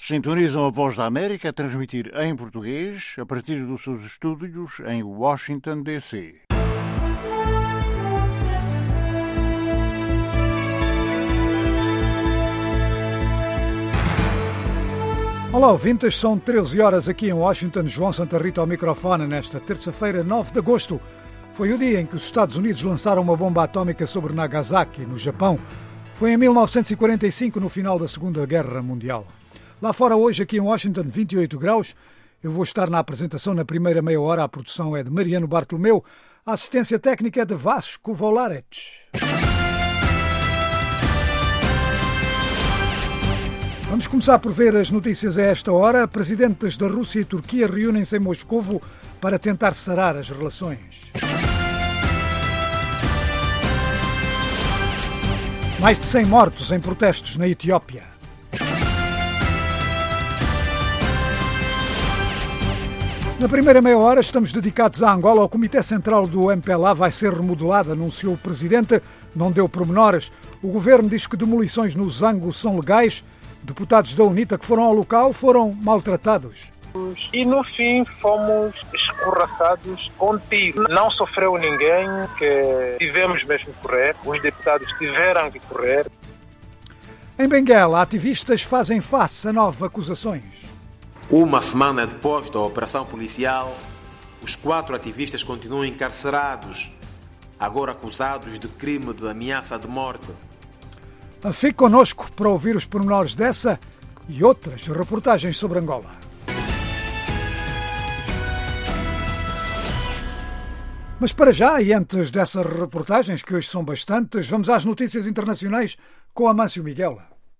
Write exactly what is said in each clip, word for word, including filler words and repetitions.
Sintonizam a Voz da América a transmitir em português a partir dos seus estúdios em Washington, D C Olá, ouvintes, são treze horas aqui em Washington. João Santa Rita ao microfone nesta terça-feira, nove de agosto. Foi o dia em que os Estados Unidos lançaram uma bomba atómica sobre Nagasaki, no Japão. Foi em mil novecentos e quarenta e cinco, no final da Segunda Guerra Mundial. Lá fora hoje, aqui em Washington, vinte e oito graus. Eu vou estar na apresentação na primeira meia hora. A produção é de Mariano Bartolomeu. A assistência técnica é de Vasco Volaretes. Vamos começar por ver as notícias a esta hora. Presidentes da Rússia e Turquia reúnem-se em Moscovo para tentar sarar as relações. Mais de cem mortos em protestos na Etiópia. Na primeira meia hora estamos dedicados a Angola. O Comitê Central do M P L A vai ser remodelado, anunciou o Presidente. Não deu pormenores. O Governo diz que demolições no Zango são legais. Deputados da UNITA que foram ao local foram maltratados. E no fim fomos escorraçados com tiro. Não sofreu ninguém, que tivemos mesmo que correr. Os deputados tiveram que correr. Em Benguela, ativistas fazem face a nove acusações. Uma semana depois da operação policial, os quatro ativistas continuam encarcerados, agora acusados de crime de ameaça de morte. Fique connosco para ouvir os pormenores dessa e outras reportagens sobre Angola. Mas para já, e antes dessas reportagens, que hoje são bastantes, vamos às notícias internacionais com Amâncio Miguel.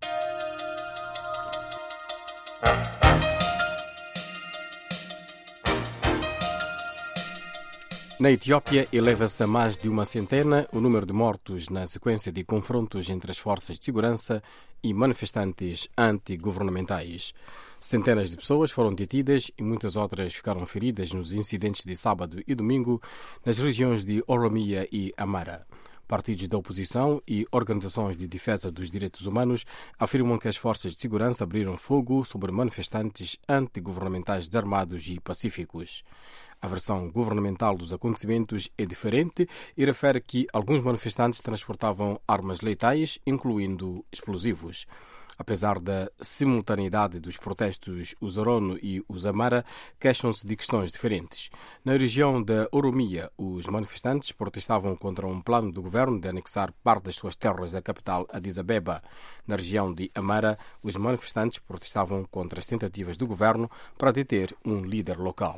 Na Etiópia, eleva-se a mais de uma centena o número de mortos na sequência de confrontos entre as forças de segurança e manifestantes antigovernamentais. Centenas de pessoas foram detidas e muitas outras ficaram feridas nos incidentes de sábado e domingo nas regiões de Oromia e Amara. Partidos da oposição e organizações de defesa dos direitos humanos afirmam que as forças de segurança abriram fogo sobre manifestantes antigovernamentais desarmados e pacíficos. A versão governamental dos acontecimentos é diferente e refere que alguns manifestantes transportavam armas letais, incluindo explosivos. Apesar da simultaneidade dos protestos, os Orono e os Amara queixam-se de questões diferentes. Na região da Oromia, os manifestantes protestavam contra um plano do governo de anexar parte das suas terras à capital Addis Abeba. Na região de Amara, os manifestantes protestavam contra as tentativas do governo para deter um líder local.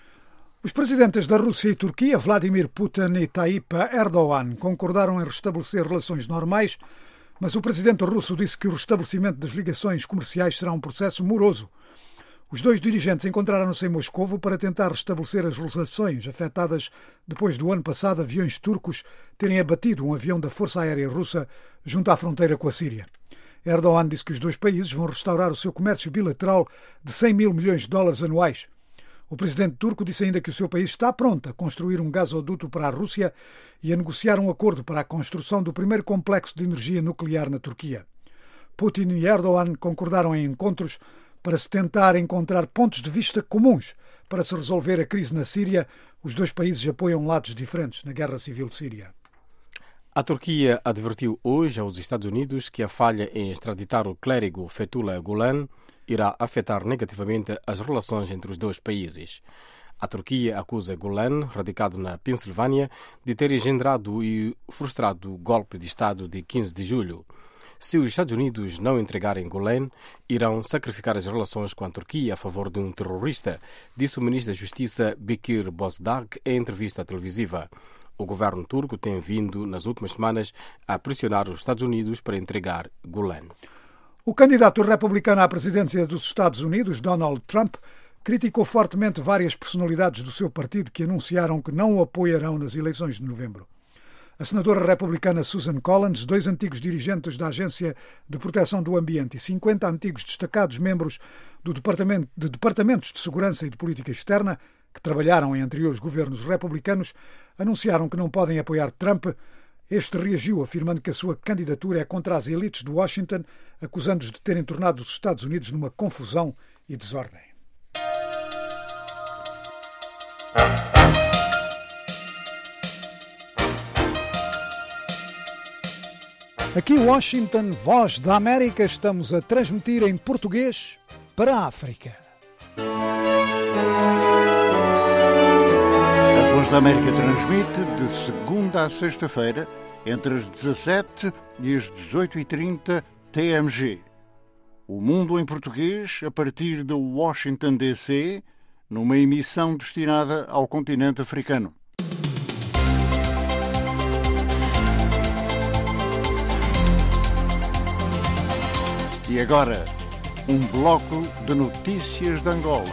Os presidentes da Rússia e Turquia, Vladimir Putin e Tayyip Erdogan, concordaram em restabelecer relações normais, mas o presidente russo disse que o restabelecimento das ligações comerciais será um processo moroso. Os dois dirigentes encontraram-se em Moscovo para tentar restabelecer as relações afetadas depois do ano passado aviões turcos terem abatido um avião da Força Aérea Russa junto à fronteira com a Síria. Erdogan disse que os dois países vão restaurar o seu comércio bilateral de cem mil milhões de dólares anuais. O presidente turco disse ainda que o seu país está pronto a construir um gasoduto para a Rússia e a negociar um acordo para a construção do primeiro complexo de energia nuclear na Turquia. Putin e Erdogan concordaram em encontros para se tentar encontrar pontos de vista comuns para se resolver a crise na Síria. Os dois países apoiam lados diferentes na guerra civil síria. A Turquia advertiu hoje aos Estados Unidos que a falha em extraditar o clérigo Fethullah Gulen irá afetar negativamente as relações entre os dois países. A Turquia acusa Gulen, radicado na Pensilvânia, de ter engendrado e frustrado o golpe de Estado de quinze de julho. Se os Estados Unidos não entregarem Gulen, irão sacrificar as relações com a Turquia a favor de um terrorista, disse o ministro da Justiça Bekir Bozdagh em entrevista televisiva. O governo turco tem vindo, nas últimas semanas, a pressionar os Estados Unidos para entregar Gulen. O candidato republicano à presidência dos Estados Unidos, Donald Trump, criticou fortemente várias personalidades do seu partido que anunciaram que não o apoiarão nas eleições de novembro. A senadora republicana Susan Collins, dois antigos dirigentes da Agência de Proteção do Ambiente e cinquenta antigos destacados membros do Departamento de Departamentos de Segurança e de Política Externa, que trabalharam em anteriores governos republicanos, anunciaram que não podem apoiar Trump Este reagiu afirmando que a sua candidatura é contra as elites de Washington, acusando-os de terem tornado os Estados Unidos numa confusão e desordem. Aqui Washington, Voz da América, estamos a transmitir em português para a África. A Voz da América transmite de segunda a sexta-feira, entre as dezassete e as dezoito e trinta T M G. O Mundo em Português, a partir de Washington, D C, numa emissão destinada ao continente africano. E agora, um bloco de notícias de Angola.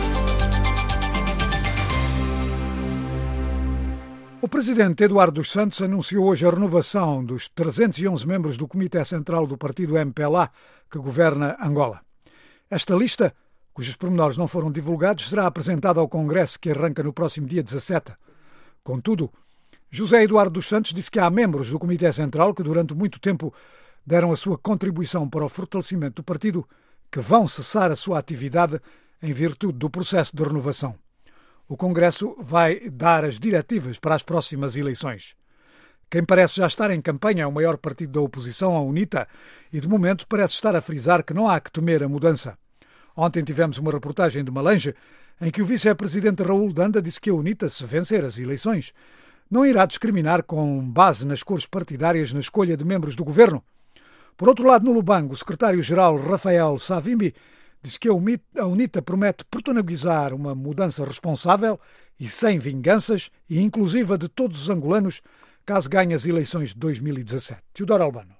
O presidente Eduardo dos Santos anunciou hoje a renovação dos trezentos e onze membros do Comitê Central do partido M P L A, que governa Angola. Esta lista, cujos pormenores não foram divulgados, será apresentada ao Congresso, que arranca no próximo dia dezassete. Contudo, José Eduardo dos Santos disse que há membros do Comitê Central que durante muito tempo deram a sua contribuição para o fortalecimento do partido, que vão cessar a sua atividade em virtude do processo de renovação. O Congresso vai dar as diretivas para as próximas eleições. Quem parece já estar em campanha é o maior partido da oposição, a UNITA, e de momento parece estar a frisar que não há que temer a mudança. Ontem tivemos uma reportagem de Malange em que o vice-presidente Raul Danda disse que a UNITA, se vencer as eleições, não irá discriminar com base nas cores partidárias na escolha de membros do governo. Por outro lado, no Lubango, o secretário-geral Rafael Savimbi disse que a UNITA promete protagonizar uma mudança responsável e sem vinganças e inclusiva de todos os angolanos, caso ganhe as eleições de dois mil e dezassete. Teodoro Albano.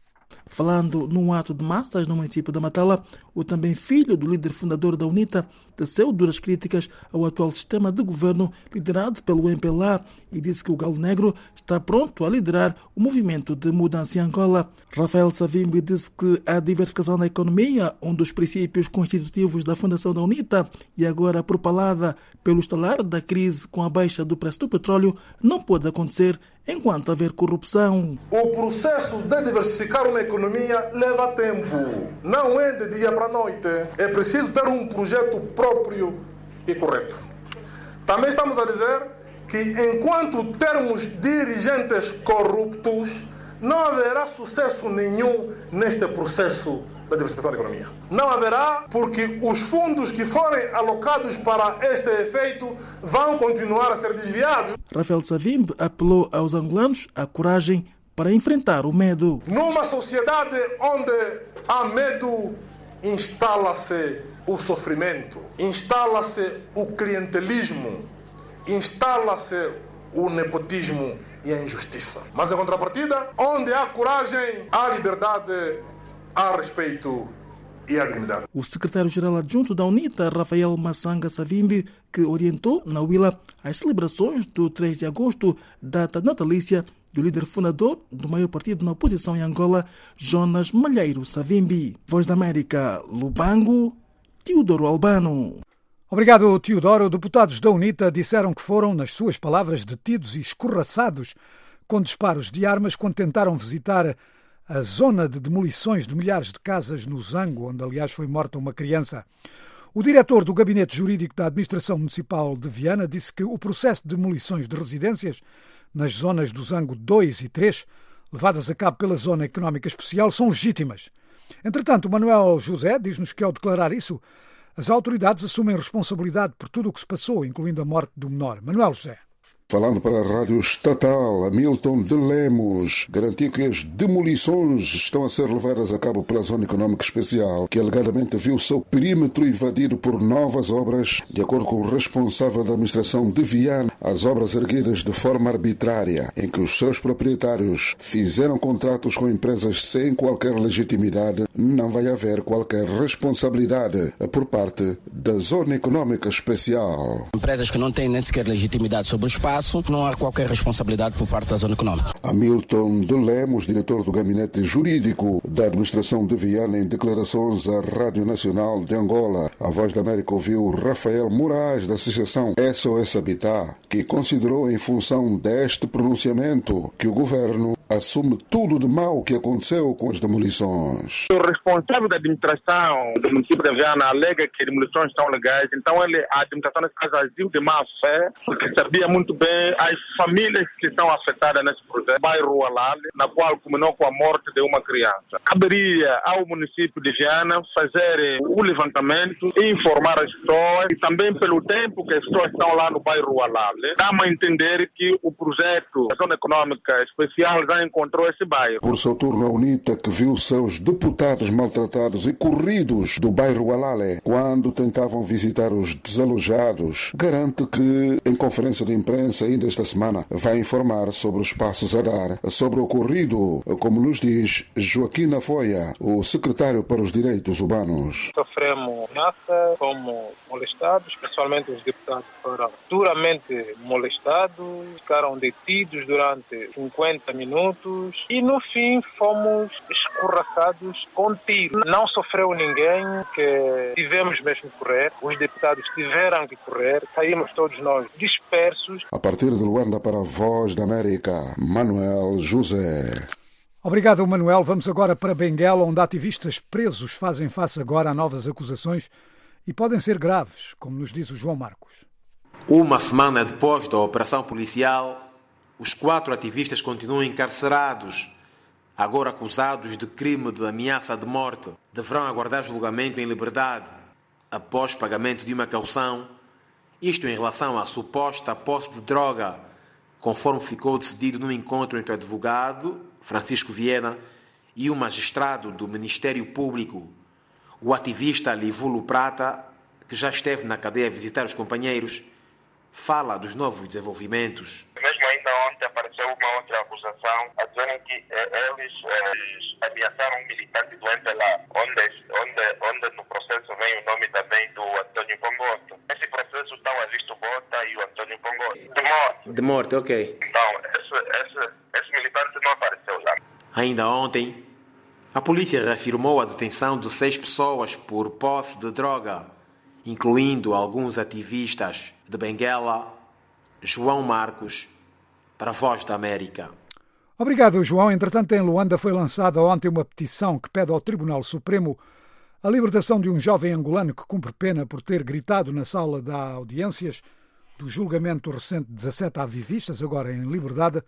Falando num ato de massas no município da Matala, o também filho do líder fundador da UNITA teceu duras críticas ao atual sistema de governo liderado pelo M P L A e disse que o Galo Negro está pronto a liderar o movimento de mudança em Angola. Rafael Savimbi disse que a diversificação da economia, um dos princípios constitutivos da fundação da UNITA e agora propalada pelo estalar da crise com a baixa do preço do petróleo, não pode acontecer enquanto haver corrupção. O processo de diversificar uma economia leva tempo. Não é de dia para a noite. É preciso ter um projeto próprio e correto. Também estamos a dizer que enquanto termos dirigentes corruptos, não haverá sucesso nenhum neste processo da diversificação da economia. Não haverá, porque os fundos que forem alocados para este efeito vão continuar a ser desviados. Rafael Savimbi apelou aos angolanos à coragem para enfrentar o medo. Numa sociedade onde há medo, instala-se o sofrimento, instala-se o clientelismo, instala-se o nepotismo e a injustiça. Mas em contrapartida, onde há coragem, há liberdade, há respeito e há dignidade. O secretário-geral adjunto da UNITA, Rafael Massanga Savimbi, que orientou na Huila as celebrações do três de agosto, data natalícia do líder fundador do maior partido na oposição em Angola, Jonas Malheiro Savimbi. Voz da América, Lubango, Teodoro Albano. Obrigado, Teodoro. Deputados da UNITA disseram que foram, nas suas palavras, detidos e escorraçados com disparos de armas quando tentaram visitar a zona de demolições de milhares de casas no Zango, onde, aliás, foi morta uma criança. O diretor do Gabinete Jurídico da Administração Municipal de Viana disse que o processo de demolições de residências nas zonas do Zango dois e três, levadas a cabo pela Zona Económica Especial, são legítimas. Entretanto, Manuel José diz-nos que, ao declarar isso, as autoridades assumem responsabilidade por tudo o que se passou, incluindo a morte do menor. Manuel José. Falando para a Rádio Estatal, Hamilton de Lemos garantiu que as demolições estão a ser levadas a cabo pela Zona Económica Especial, que alegadamente viu seu perímetro invadido por novas obras. De acordo com o responsável da administração de Viana, as obras erguidas de forma arbitrária, em que os seus proprietários fizeram contratos com empresas sem qualquer legitimidade, não vai haver qualquer responsabilidade por parte da Zona Económica Especial. Empresas que não têm nem sequer legitimidade sobre o espaço, não há qualquer responsabilidade por parte da Zona Económica. Hamilton de Lemos, diretor do gabinete jurídico da administração de Viana, em declarações à Rádio Nacional de Angola. A Voz da América ouviu Rafael Moraes, da Associação S O S Habitat, que considerou, em função deste pronunciamento, que o governo assume tudo de mal que aconteceu com as demolições. O responsável da administração do município de Viana alega que as demolições estão legais, então ele, a administração nesse caso agiu de má fé, porque sabia muito bem as famílias que estão afetadas nesse projeto, bairro Alale, na qual culminou com a morte de uma criança. Caberia ao município de Viana fazer o levantamento e informar as pessoas, e também pelo tempo que as pessoas estão lá no bairro Alale, dá-me a entender que o projeto da Zona Econômica Especial já encontrou esse bairro. Por seu turno, a UNITA, que viu seus deputados maltratados e corridos do bairro Alale quando tentavam visitar os desalojados, garante que, em conferência de imprensa ainda esta semana, vai informar sobre os passos a dar sobre o ocorrido, como nos diz Joaquim Nafoia, o secretário para os Direitos Humanos. Sofremos ameaça, fomos molestados, principalmente os deputados foram duramente molestados, ficaram detidos durante cinquenta minutos e no fim fomos escorraçados com tiro. Não sofreu ninguém, que tivemos mesmo que correr, os deputados tiveram que correr, saímos todos nós dispersos. A partir de Luanda para a Voz da América, Manuel José. Obrigado, Manuel. Vamos agora para Benguela, onde ativistas presos fazem face agora a novas acusações e podem ser graves, como nos diz o João Marcos. Uma semana depois da operação policial, os quatro ativistas continuam encarcerados, agora acusados de crime de ameaça de morte. Deverão aguardar julgamento em liberdade, após pagamento de uma caução, isto em relação à suposta posse de droga, conforme ficou decidido no encontro entre o advogado, Francisco Viena, e o magistrado do Ministério Público. O ativista Livulo Prata, que já esteve na cadeia a visitar os companheiros, fala dos novos desenvolvimentos. Mesmo ainda ontem apareceu uma outra acusação a dizerem que eh, eles, eles ameaçaram um militante do M P L A, onde, onde, onde no processo vem o nome também do Antônio Pongoto. Esse processo está o Alisto Bota e o Antônio Pongoto. De morte. De morte, ok. Então, esse, esse, esse militante não apareceu lá. Ainda ontem, a polícia reafirmou a detenção de seis pessoas por posse de droga, incluindo alguns ativistas de Benguela. João Marcos, para a Voz da América. Obrigado, João. Entretanto, em Luanda foi lançada ontem uma petição que pede ao Tribunal Supremo a libertação de um jovem angolano que cumpre pena por ter gritado na sala de audiências do julgamento recente de dezassete avivistas, agora em liberdade,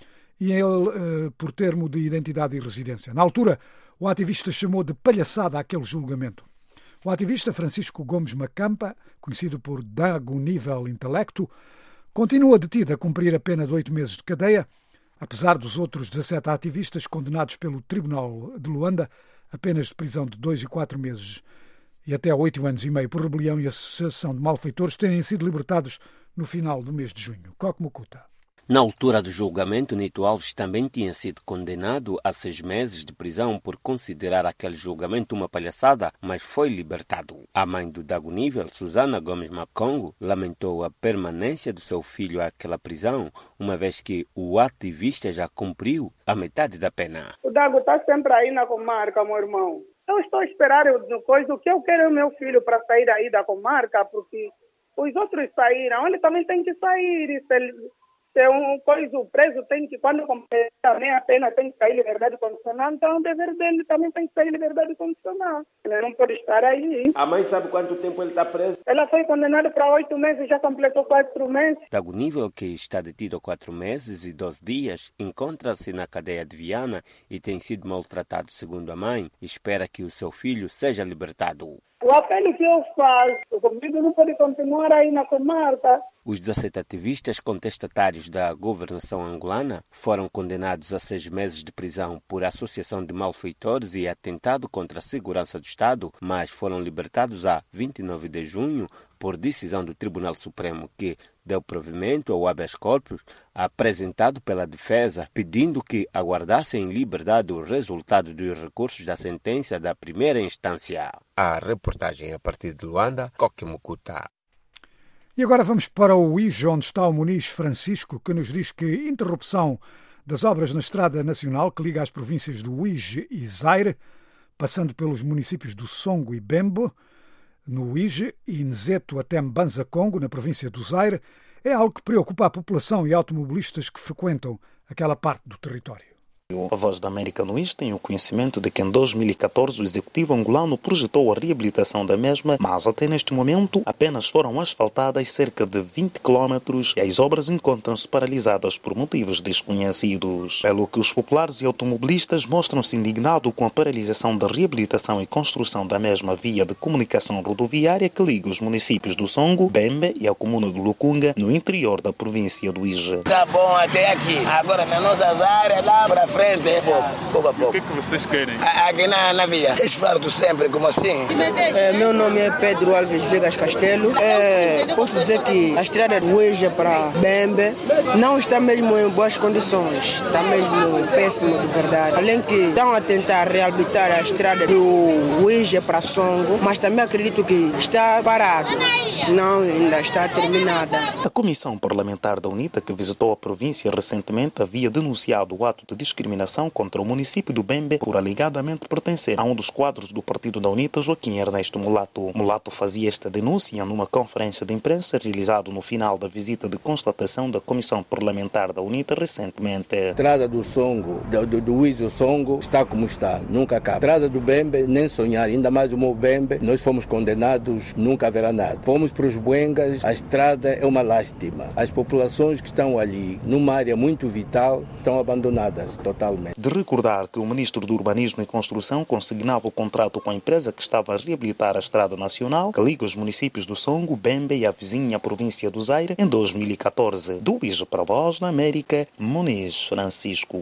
e ele eh, por termo de identidade e residência. Na altura, o ativista chamou de palhaçada aquele julgamento. O ativista Francisco Gomes Macampa, conhecido por Dago Nível Intelecto, continua detido a cumprir a pena de oito meses de cadeia, apesar dos outros dezassete ativistas condenados pelo Tribunal de Luanda a penas de prisão de dois e quatro meses e até oito anos e meio por rebelião e associação de malfeitores terem sido libertados no final do mês de junho. Coque Mucuta. Na altura do julgamento, Nito Alves também tinha sido condenado a seis meses de prisão por considerar aquele julgamento uma palhaçada, mas foi libertado. A mãe do Dago Nível, Susana Gomes Macongo, lamentou a permanência do seu filho àquela prisão, uma vez que o ativista já cumpriu a metade da pena. O Dago está sempre aí na comarca, meu irmão. Eu estou a esperar coisa, o que eu quero é o meu filho para sair aí da comarca, porque os outros saíram, ele também tem que sair, se ele... Se um coisa, o preso tem que, quando completar também a pena, tem que sair liberdade condicional, então o dever dele também tem que sair liberdade condicional. Ele não pode estar aí. A mãe sabe quanto tempo ele está preso? Ela foi condenada para oito meses, já completou quatro meses. Dago Nível, que está detido há quatro meses e doze dias, encontra-se na cadeia de Viana e tem sido maltratado, segundo a mãe, e espera que o seu filho seja libertado. O apelo que eu faço, comigo não pode continuar aí na comarca. Os dezassete ativistas contestatários da governação angolana foram condenados a seis meses de prisão por associação de malfeitores e atentado contra a segurança do Estado, mas foram libertados a vinte e nove de junho por decisão do Tribunal Supremo, que deu provimento ao habeas corpus apresentado pela defesa, pedindo que aguardassem em liberdade o resultado dos recursos da sentença da primeira instância. A reportagem a partir de Luanda, Coque Mucuta. E agora vamos para o I J, onde está o Muniz Francisco, que nos diz que interrupção das obras na Estrada Nacional que liga as províncias do Uíge e Zaire, passando pelos municípios do Songo e Bembo, no Uíge, e Nzeto até Mbanza-Congo, na província do Zaire, é algo que preocupa a população e automobilistas que frequentam aquela parte do território. A Voz da América no Uíge tem o conhecimento de que em dois mil e catorze o executivo angolano projetou a reabilitação da mesma, mas até neste momento apenas foram asfaltadas cerca de vinte quilómetros e as obras encontram-se paralisadas por motivos desconhecidos. Pelo que os populares e automobilistas mostram-se indignados com a paralisação da reabilitação e construção da mesma via de comunicação rodoviária que liga os municípios do Songo, Bembe e a comuna do Lucunga, no interior da província do Uíge. Está bom até aqui, agora na nossa área, lá para frente. Pouco, pouco a pouco. O que é que vocês querem? Aqui na, na via. Esfarto sempre, como assim? É, meu nome é Pedro Alves Vegas Castelo. É, posso dizer que a estrada do Uíge para Bembe não está mesmo em boas condições. Está mesmo péssimo, de verdade. Além que estão a tentar reabilitar a estrada do Uíge para Songo, mas também acredito que está parado. Não, ainda está terminada. A Comissão Parlamentar da UNITA, que visitou a província recentemente, havia denunciado o ato de discriminação contra o município do Bembe por alegadamente pertencer a um dos quadros do partido da UNITA, Joaquim Ernesto Mulato. Mulato fazia esta denúncia numa conferência de imprensa realizada no final da visita de constatação da Comissão Parlamentar da UNITA recentemente. A estrada do Songo, do, do, do Uíge Songo, está como está, nunca acaba. A estrada do Bembe, nem sonhar, ainda mais o meu Bembe, nós fomos condenados, nunca haverá nada. Fomos para os Buengas, a estrada é uma lástima. As populações que estão ali, numa área muito vital, estão abandonadas totalmente. De recordar que o Ministro do Urbanismo e Construção consignava o contrato com a empresa que estava a reabilitar a Estrada Nacional, que liga os municípios do Songo, Bembe e a vizinha província do Zaire, em dois mil e catorze. Do Uíge para a Voz da América, Muniz Francisco.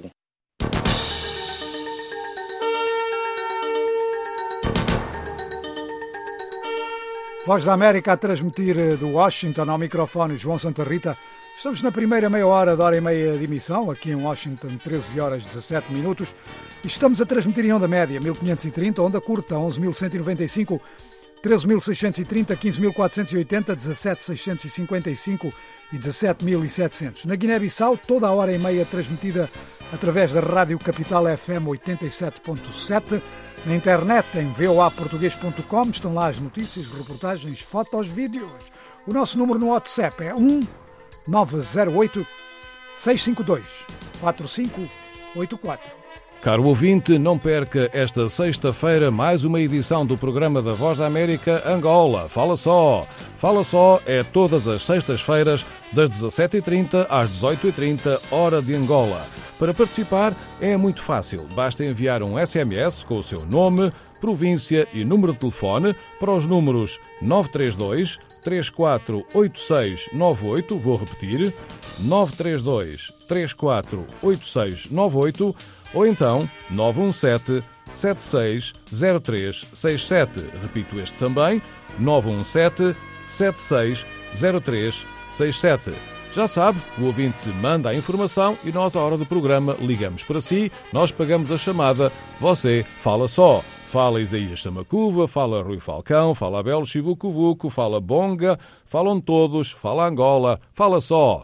Voz da América a transmitir do Washington, ao microfone João Santa Rita. Estamos na primeira meia hora da hora e meia de emissão, aqui em Washington, treze horas e dezassete minutos. E estamos a transmitir em onda média, mil quinhentos e trinta, onda curta, onze mil cento e noventa e cinco, treze mil seiscentos e trinta, quinze mil quatrocentos e oitenta, dezassete mil seiscentos e cinquenta e cinco e dezassete mil e setecentos. Na Guiné-Bissau, toda a hora e meia transmitida através da Rádio Capital F M oitenta e sete ponto sete. Na internet, em v o a português ponto com, estão lá as notícias, reportagens, fotos, vídeos. O nosso número no WhatsApp é um nove zero oito, seis cinco dois, quatro cinco oito quatro. Caro ouvinte, não perca esta sexta-feira mais uma edição do programa da Voz da América Angola. Fala só! Fala só é todas as sextas-feiras, das dezassete e trinta às dezoito e trinta, hora de Angola. Para participar é muito fácil. Basta enviar um S M S com o seu nome, província e número de telefone para os números nove três dois, três quatro oito seis nove oito, vou repetir, nove três dois, três quatro oito seis nove oito, ou então nove um sete, sete seis zero três seis sete. Repito este também, nove um sete, sete seis zero três seis sete. Já sabe, o ouvinte manda a informação e nós, à hora do programa, ligamos para si, nós pagamos a chamada, você fala só. Fala Isaías Samacuva, fala Rui Falcão, fala Abel Chivucovuco, fala Bonga, falam todos, fala Angola, fala só.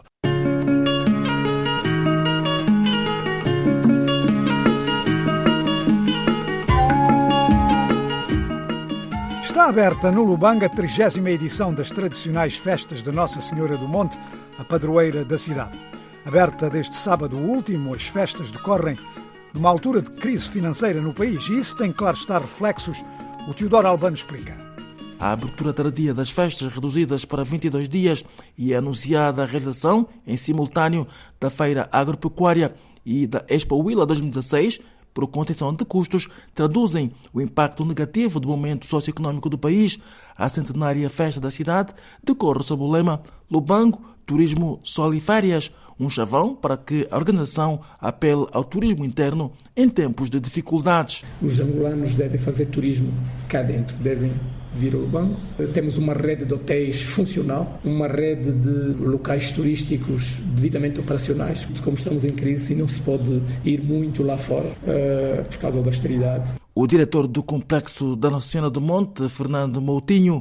Está aberta no Lubanga a trigésima edição das tradicionais festas de Nossa Senhora do Monte, a padroeira da cidade. Aberta desde sábado último, as festas decorrem numa altura de crise financeira no país e isso tem, claro estar, reflexos. O Teodoro Albano explica. A abertura tardia das festas reduzidas para vinte e dois dias e a anunciada a realização, em simultâneo, da Feira Agropecuária e da Expo Huila dois mil e dezasseis, por contenção de custos, traduzem o impacto negativo do momento socioeconómico do país. A centenária festa da cidade decorre sob o lema Lubango, Turismo, Sol e Férias, um chavão para que a organização apele ao turismo interno em tempos de dificuldades. Os angolanos devem fazer turismo cá dentro, devem vir ao Lubango. Temos uma rede de hotéis funcional, uma rede de locais turísticos devidamente operacionais. Como estamos em crise, não se pode ir muito lá fora uh, por causa da austeridade. O diretor do Complexo da Nossa Senhora do Monte, Fernando Moutinho,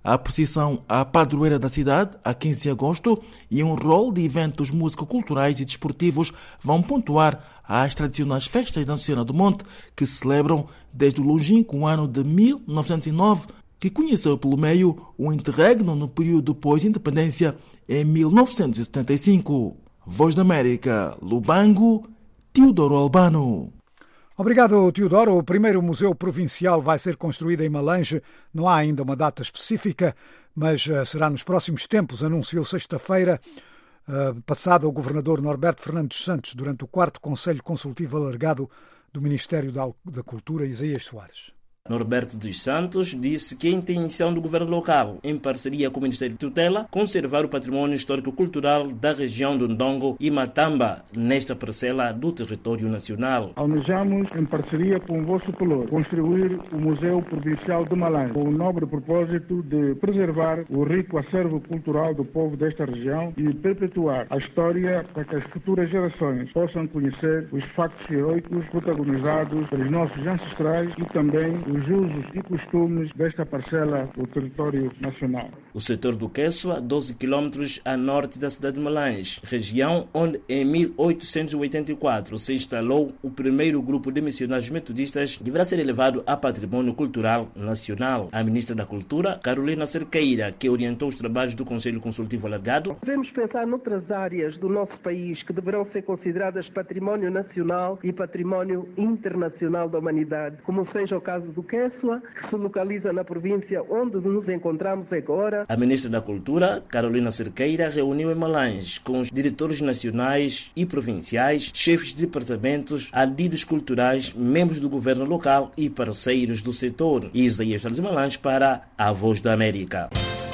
a procissão à padroeira da cidade, a quinze de agosto, e um rol de eventos músico-culturais e desportivos vão pontuar as tradicionais festas da Cena do Monte, que se celebram desde o longínquo ano de mil novecentos e nove, que conheceu pelo meio o interregno no período pós-independência em mil novecentos e setenta e cinco. Voz da América, Lubango, Teodoro Albano. Obrigado, Teodoro. O primeiro museu provincial vai ser construído em Malange. Não há ainda uma data específica, mas uh, será nos próximos tempos, anunciou sexta-feira, uh, passada o governador Norberto Fernandes Santos, durante o quarto Conselho Consultivo Alargado do Ministério da, da Cultura, Isaías Soares. Norberto dos Santos disse que a intenção do governo local, em parceria com o Ministério de Tutela, conservar o património histórico-cultural da região do Ndongo e Matamba, nesta parcela do território nacional. Almejamos, em parceria com o vosso pelour, construir o Museu Provincial de Malange, com o nobre propósito de preservar o rico acervo cultural do povo desta região e perpetuar a história para que as futuras gerações possam conhecer os factos heroicos protagonizados pelos nossos ancestrais e também os os usos e costumes desta parcela do território nacional. O setor do Quechua, doze quilômetros a norte da cidade de Malange, região onde em mil oitocentos e oitenta e quatro se instalou o primeiro grupo de missionários metodistas, deverá ser elevado a património cultural nacional. A ministra da Cultura, Carolina Cerqueira, que orientou os trabalhos do Conselho Consultivo Alargado. Devemos pensar noutras áreas do nosso país que deverão ser consideradas património nacional e património internacional da humanidade, como seja o caso do Quechua, que se localiza na província onde nos encontramos agora. A ministra da Cultura, Carolina Cerqueira, reuniu em Malange com os diretores nacionais e provinciais, chefes de departamentos, adidos culturais, membros do governo local e parceiros do setor. Isaías de Malange para a Voz da América.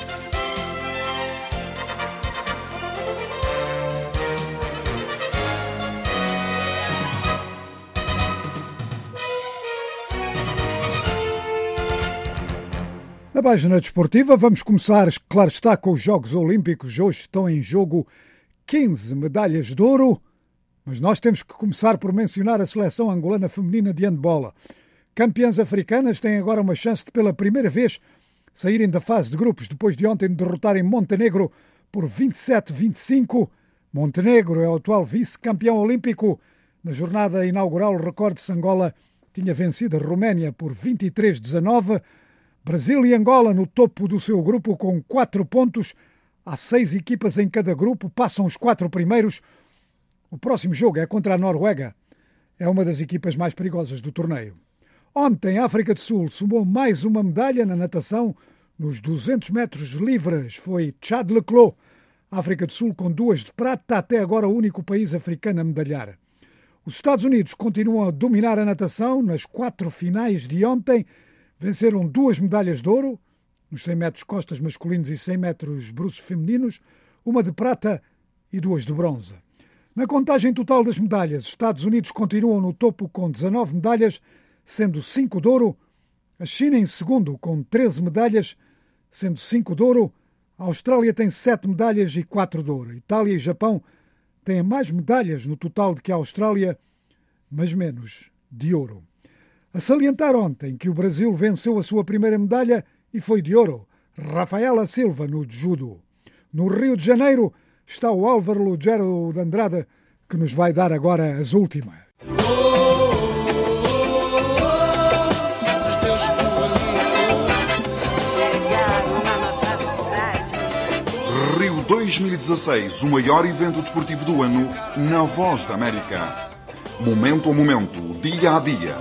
Na página desportiva vamos começar, claro está, com os Jogos Olímpicos. Hoje estão em jogo quinze medalhas de ouro, mas nós temos que começar por mencionar a seleção angolana feminina de handbola. Campeãs africanas têm agora uma chance de pela primeira vez saírem da fase de grupos depois de ontem derrotarem Montenegro por vinte e sete a vinte e cinco. Montenegro é o atual vice-campeão olímpico. Na jornada inaugural, recorde-se, Angola tinha vencido a Roménia por vinte e três a dezanove. Brasil e Angola no topo do seu grupo com quatro pontos. Há seis equipas em cada grupo, passam os quatro primeiros. O próximo jogo é contra a Noruega. É uma das equipas mais perigosas do torneio. Ontem, a África do Sul somou mais uma medalha na natação. Nos duzentos metros livres foi Chad Leclos. A África do Sul com duas de prata, até agora o único país africano a medalhar. Os Estados Unidos continuam a dominar a natação. Nas quatro finais de ontem, venceram duas medalhas de ouro, nos cem metros costas masculinos e cem metros bruços femininos, uma de prata e duas de bronze. Na contagem total das medalhas, Estados Unidos continuam no topo com dezanove medalhas, sendo cinco de ouro. A China em segundo com treze medalhas, sendo cinco de ouro. A Austrália tem sete medalhas e quatro de ouro. Itália e Japão têm mais medalhas no total do que a Austrália, mas menos de ouro. A salientar ontem que o Brasil venceu a sua primeira medalha e foi de ouro, Rafaela Silva no judo. No Rio de Janeiro está o Álvaro Lugero de Andrade, que nos vai dar agora as últimas. Rio dois mil e dezasseis, o maior evento desportivo do ano na Voz da América. Momento a momento, dia a dia.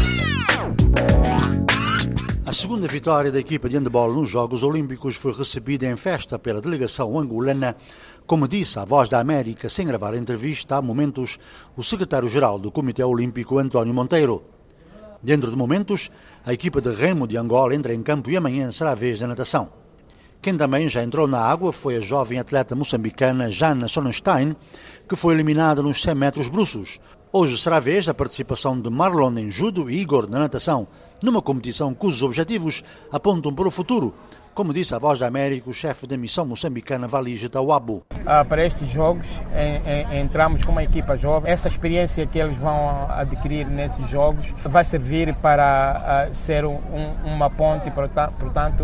A segunda vitória da equipa de handebol nos Jogos Olímpicos foi recebida em festa pela delegação angolana. Como disse a Voz da América, sem gravar a entrevista, há momentos, o secretário-geral do Comitê Olímpico, António Monteiro. Dentro de momentos, a equipa de remo de Angola entra em campo e amanhã será a vez da natação. Quem também já entrou na água foi a jovem atleta moçambicana Jana Sonnenstein, que foi eliminada nos cem metros bruços. Hoje será a vez da participação de Marlon em judo e Igor na natação, numa competição cujos objetivos apontam para o futuro, como disse a Voz da América o chefe da missão moçambicana Valige Tawabo. Ah, para estes jogos em, em, entramos com uma equipa jovem. Essa experiência que eles vão adquirir nesses jogos vai servir para uh, ser um, uma ponte, portanto,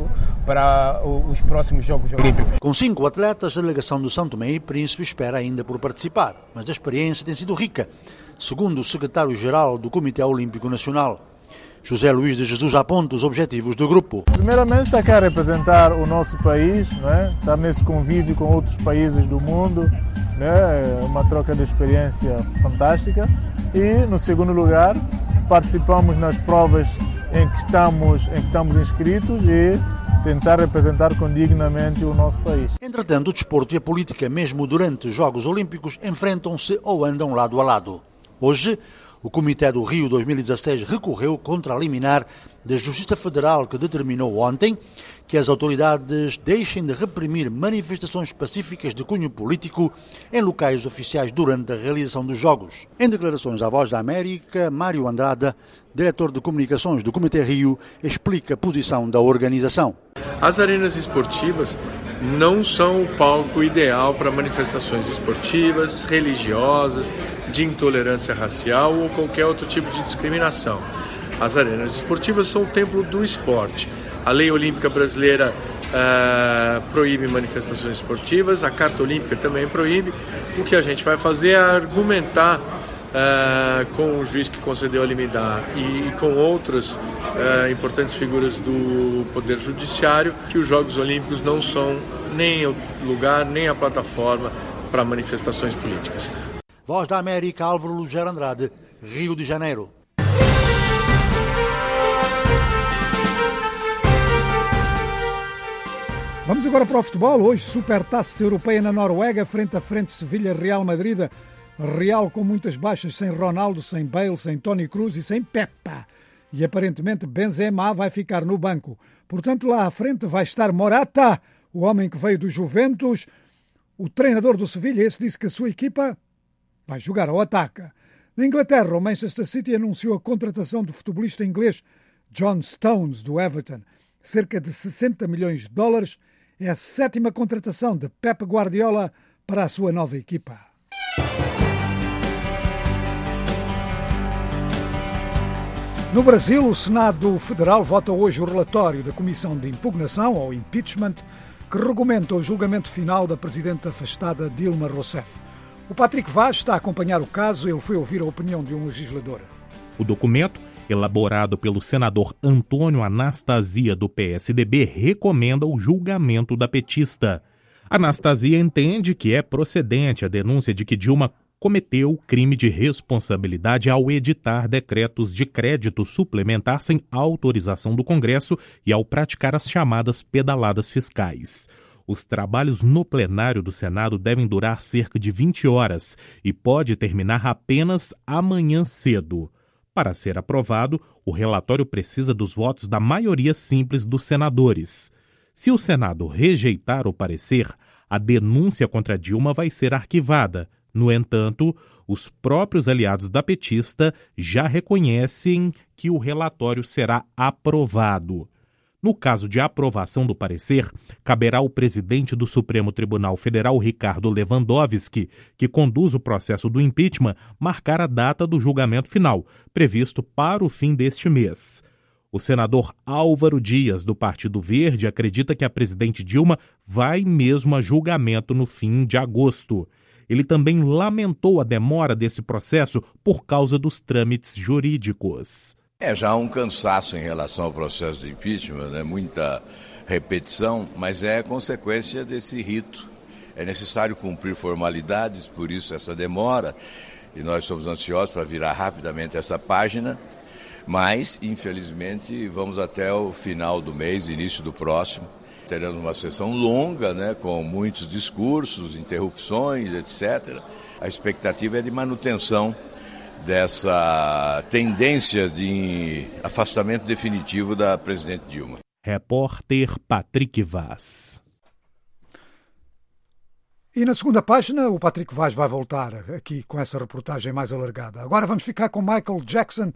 para os próximos Jogos Olímpicos. Com cinco atletas, a delegação do São Tomé e Príncipe espera ainda por participar, mas a experiência tem sido rica, segundo o secretário-geral do Comitê Olímpico Nacional. José Luís de Jesus aponta os objetivos do grupo. Primeiramente, está cá a representar o nosso país, não é? Estar nesse convívio com outros países do mundo, não é? Uma troca de experiência fantástica. E, no segundo lugar, participamos nas provas em que estamos, em que estamos inscritos e tentar representar condignamente o nosso país. Entretanto, o desporto e a política, mesmo durante os Jogos Olímpicos, enfrentam-se ou andam lado a lado. Hoje, o Comitê do Rio dois mil e dezasseis recorreu contra a liminar da Justiça Federal que determinou ontem que as autoridades deixem de reprimir manifestações pacíficas de cunho político em locais oficiais durante a realização dos Jogos. Em declarações à Voz da América, Mário Andrade, diretor de comunicações do Comitê Rio, explica a posição da organização. As arenas esportivas não são o palco ideal para manifestações esportivas, religiosas, de intolerância racial ou qualquer outro tipo de discriminação. As arenas esportivas são o templo do esporte. A lei olímpica brasileira uh, proíbe manifestações esportivas, a Carta Olímpica também proíbe. O que a gente vai fazer é argumentar uh, com o juiz que concedeu a liminar e, e com outras uh, importantes figuras do Poder Judiciário que os Jogos Olímpicos não são nem o lugar, nem a plataforma para manifestações políticas. Voz da América, Álvaro Lugero Andrade, Rio de Janeiro. Vamos agora para o futebol. Hoje, Supertaça Europeia na Noruega, frente a frente Sevilha-Real Madrid. Real com muitas baixas, sem Ronaldo, sem Bale, sem Toni Kroos e sem Pepa. E aparentemente Benzema vai ficar no banco. Portanto, lá à frente vai estar Morata, o homem que veio do Juventus. O treinador do Sevilha, esse disse que a sua equipa vai jogar ao ataque. Na Inglaterra, o Manchester City anunciou a contratação do futebolista inglês John Stones, do Everton. Cerca de sessenta milhões de dólares. É a sétima contratação de Pep Guardiola para a sua nova equipa. No Brasil, o Senado Federal vota hoje o relatório da Comissão de Impugnação, ou Impeachment, que regulamenta o julgamento final da presidente afastada Dilma Rousseff. O Patrick Vaz está a acompanhar o caso. Ele foi ouvir a opinião de um legislador. O documento, elaborado pelo senador Antônio Anastasia, do P S D B, recomenda o julgamento da petista. Anastasia entende que é procedente a denúncia de que Dilma cometeu crime de responsabilidade ao editar decretos de crédito suplementar sem autorização do Congresso e ao praticar as chamadas pedaladas fiscais. Os trabalhos no plenário do Senado devem durar cerca de vinte horas e pode terminar apenas amanhã cedo. Para ser aprovado, o relatório precisa dos votos da maioria simples dos senadores. Se o Senado rejeitar o parecer, a denúncia contra Dilma vai ser arquivada. No entanto, os próprios aliados da petista já reconhecem que o relatório será aprovado. No caso de aprovação do parecer, caberá ao presidente do Supremo Tribunal Federal, Ricardo Lewandowski, que conduz o processo do impeachment, marcar a data do julgamento final, previsto para o fim deste mês. O senador Álvaro Dias, do Partido Verde, acredita que a presidente Dilma vai mesmo a julgamento no fim de agosto. Ele também lamentou a demora desse processo por causa dos trâmites jurídicos. É já um cansaço em relação ao processo de impeachment, né? Muita repetição, mas é consequência desse rito. É necessário cumprir formalidades, por isso essa demora, e nós somos ansiosos para virar rapidamente essa página, mas, infelizmente, vamos até o final do mês, início do próximo. Teremos uma sessão longa, né, com muitos discursos, interrupções, etcétera. A expectativa é de manutenção dessa tendência de afastamento definitivo da presidente Dilma. Repórter Patrick Vaz. E na segunda página, o Patrick Vaz vai voltar aqui com essa reportagem mais alargada. Agora vamos ficar com Michael Jackson.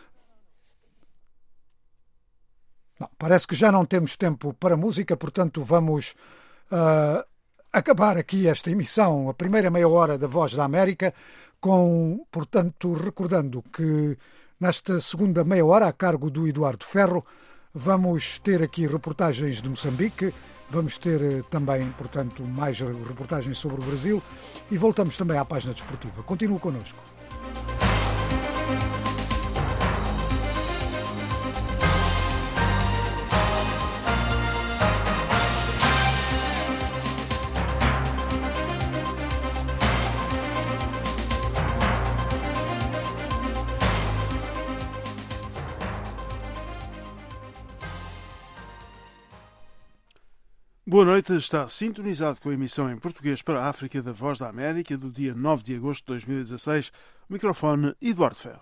Não, parece que já não temos tempo para música, portanto vamos uh, acabar aqui esta emissão, a primeira meia hora da Voz da América, com, portanto, recordando que nesta segunda meia hora, a cargo do Eduardo Ferro, Vamos ter aqui reportagens de Moçambique, vamos ter também, portanto, mais reportagens sobre o Brasil e voltamos também à página desportiva. Continue connosco. Boa noite, está sintonizado com a emissão em português para a África da Voz da América do dia nove de agosto de dois mil e dezasseis. O microfone Eduardo Ferro.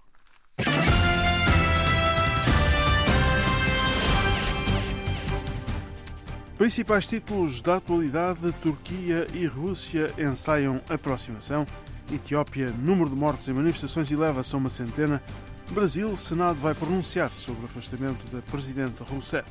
Principais títulos da atualidade: Turquia e Rússia ensaiam aproximação. Etiópia, número de mortos em manifestações eleva-se a uma centena. Brasil, Senado vai pronunciar-se sobre o afastamento da presidente Rousseff.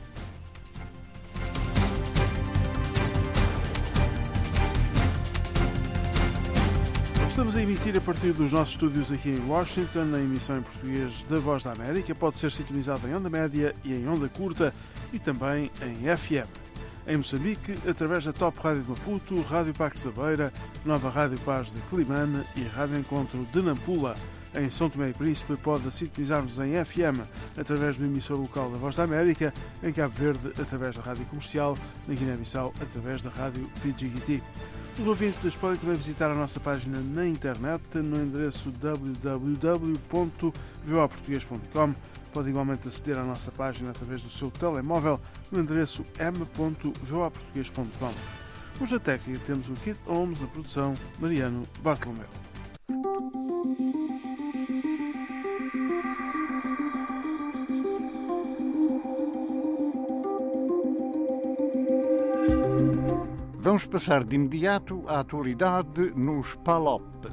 Estamos a emitir a partir dos nossos estúdios aqui em Washington, na emissão em português da Voz da América. Pode ser sintonizado em onda média e em onda curta e também em F M. Em Moçambique, através da Top Rádio de Maputo, Rádio Pax da Beira, Nova Rádio Paz de Climane e Rádio Encontro de Nampula. Em São Tomé e Príncipe pode sintonizar-nos em F M através do emissor local da Voz da América, em Cabo Verde através da Rádio Comercial, na Guiné-Bissau através da Rádio P G T. Os ouvintes podem também visitar a nossa página na internet no endereço w w w ponto v o a português ponto com. Pode igualmente aceder à nossa página através do seu telemóvel no endereço m ponto v o a português ponto com. Hoje na técnica temos o Kit Holmes, a produção Mariano Bartolomeu. Vamos passar de imediato à atualidade nos P A L O P.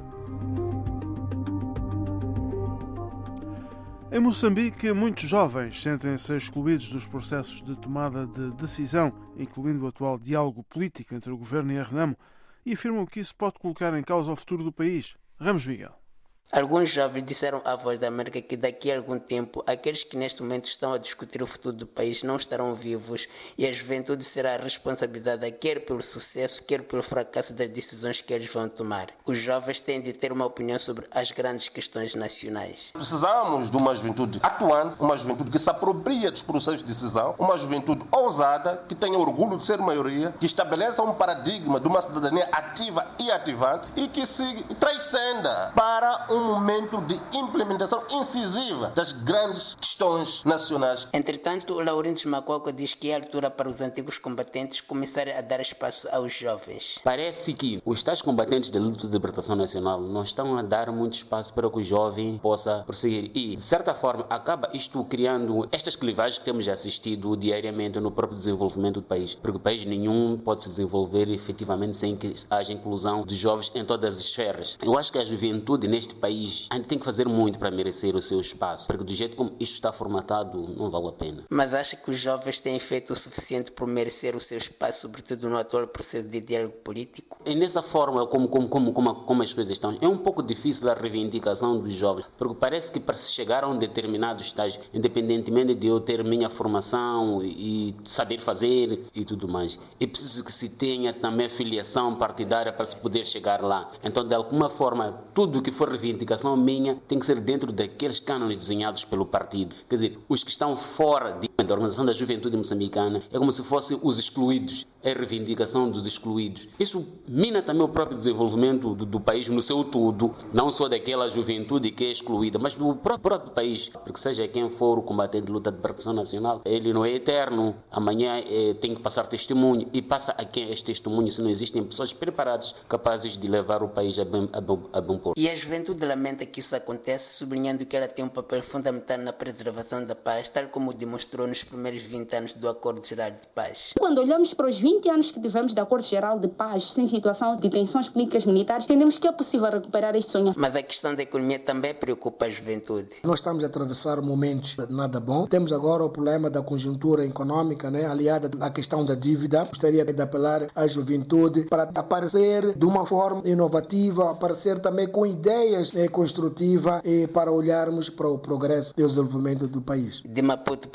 Em Moçambique, muitos jovens sentem-se excluídos dos processos de tomada de decisão, incluindo o atual diálogo político entre o governo e a Renamo, e afirmam que isso pode colocar em causa o futuro do país. Ramos Miguel. Alguns jovens disseram à Voz da América que daqui a algum tempo aqueles que neste momento estão a discutir o futuro do país não estarão vivos e a juventude será responsabilizada quer pelo sucesso, quer pelo fracasso das decisões que eles vão tomar. Os jovens têm de ter uma opinião sobre as grandes questões nacionais. Precisamos de uma juventude atuante, uma juventude que se apropria dos processos de decisão, uma juventude ousada, que tenha orgulho de ser maioria, que estabeleça um paradigma de uma cidadania ativa e ativante e que se transcenda para um um momento de implementação incisiva das grandes questões nacionais. Entretanto, o Laurindo Macoco diz que é a altura para os antigos combatentes começarem a dar espaço aos jovens. Parece que os tais combatentes da luta de libertação nacional não estão a dar muito espaço para que o jovem possa prosseguir e, de certa forma, acaba isto criando estas clivagens que temos assistido diariamente no próprio desenvolvimento do país, porque o país nenhum pode se desenvolver efetivamente sem que haja inclusão de jovens em todas as esferas. Eu acho que a juventude neste país ainda tem que fazer muito para merecer o seu espaço, porque do jeito como isto está formatado não vale a pena. Mas acha que os jovens têm feito o suficiente por merecer o seu espaço, sobretudo no atual processo de diálogo político? E nessa forma, como, como, como, como, como as coisas estão, é um pouco difícil a reivindicação dos jovens, porque parece que para se chegar a um determinado estágio, independentemente de eu ter minha formação e saber fazer e tudo mais, é preciso que se tenha também filiação partidária para se poder chegar lá. Então, de alguma forma, tudo que for reivindicação indicação minha tem que ser dentro daqueles cânones desenhados pelo partido. Quer dizer, os que estão fora de, da Organização da Juventude Moçambicana é como se fossem os excluídos. É a reivindicação dos excluídos. Isso mina também o próprio desenvolvimento do, do país no seu todo, não só daquela juventude que é excluída, mas do próprio, próprio país. Porque seja quem for o combatente de luta de libertação nacional, ele não é eterno. Amanhã é, tem que passar testemunho. E passa a quem é este testemunho se não existem pessoas preparadas, capazes de levar o país a bom, a bom, a bom porto. E a juventude lamenta que isso aconteça, sublinhando que ela tem um papel fundamental na preservação da paz, tal como demonstrou nos primeiros vinte anos do Acordo Geral de Paz. Quando olhamos para os vinte anos que tivemos de Acordo Geral de Paz, sem situação de tensões políticas militares, entendemos que é possível recuperar este sonho. Mas a questão da economia também preocupa a juventude. Nós estamos a atravessar momentos nada bom. Temos agora o problema da conjuntura econômica, né, aliada à questão da dívida. Gostaria de apelar à juventude para aparecer de uma forma inovativa, aparecer também com ideias né, construtivas e para olharmos para o progresso e o desenvolvimento do país. De Maputo para a Voz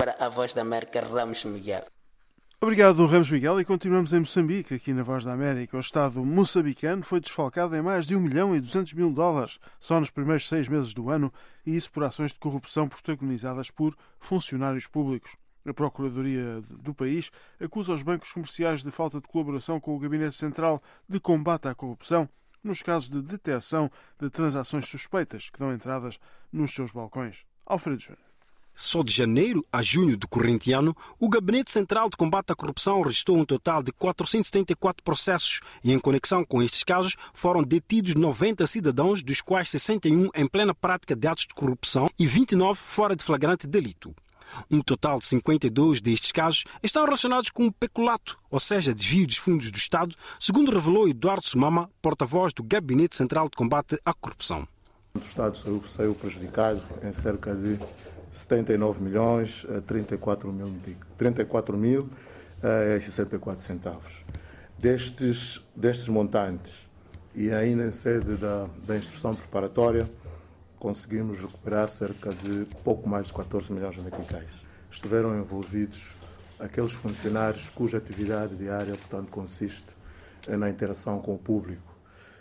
Voz da América, Ramos Miguel. Obrigado, Ramos Miguel, e continuamos em Moçambique, aqui na Voz da América. O Estado moçambicano foi desfalcado em mais de um milhão e duzentos mil dólares só nos primeiros seis meses do ano, e isso por ações de corrupção protagonizadas por funcionários públicos. A Procuradoria do país acusa os bancos comerciais de falta de colaboração com o Gabinete Central de Combate à Corrupção nos casos de detecção de transações suspeitas que dão entradas nos seus balcões. Alfredo Júnior. Só de janeiro a junho do corrente ano, o Gabinete Central de Combate à Corrupção registrou um total de quatrocentos e setenta e quatro processos e, em conexão com estes casos, foram detidos noventa cidadãos, dos quais sessenta e um em plena prática de atos de corrupção e vinte e nove fora de flagrante delito. Um total de cinquenta e dois destes casos estão relacionados com o peculato, ou seja, desvio dos fundos do Estado, segundo revelou Eduardo Sumama, porta-voz do Gabinete Central de Combate à Corrupção. O Estado saiu, saiu prejudicado em cerca de setenta e nove milhões a trinta e quatro mil e sessenta e quatro centavos. Destes, destes montantes, e ainda em sede da, da instrução preparatória, conseguimos recuperar cerca de pouco mais de quatorze milhões de meticais. Estiveram envolvidos aqueles funcionários cuja atividade diária, portanto, consiste na interação com o público.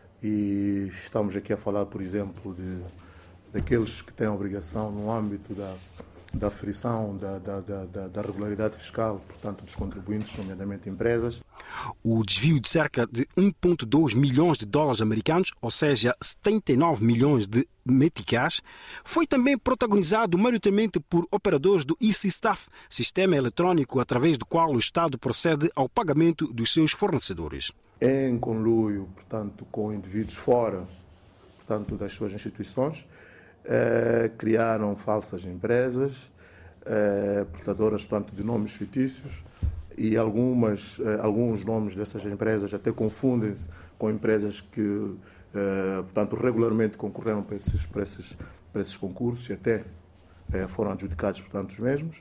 E estamos aqui a falar, por exemplo, de daqueles que têm a obrigação no âmbito da, da aferição, da, da, da, da regularidade fiscal, portanto, dos contribuintes, nomeadamente empresas. O desvio de cerca de um vírgula dois milhões de dólares americanos, ou seja, setenta e nove milhões de meticais, foi também protagonizado maioritariamente por operadores do E-Staff, sistema eletrônico através do qual o Estado procede ao pagamento dos seus fornecedores. Em conluio, portanto, com indivíduos fora, portanto, das suas instituições, Eh, criaram falsas empresas, eh, portadoras, portanto, de nomes fictícios, e algumas, eh, alguns nomes dessas empresas até confundem-se com empresas que, eh, portanto, regularmente concorreram para esses, para esses, para esses concursos e até eh, foram adjudicados, portanto, os mesmos.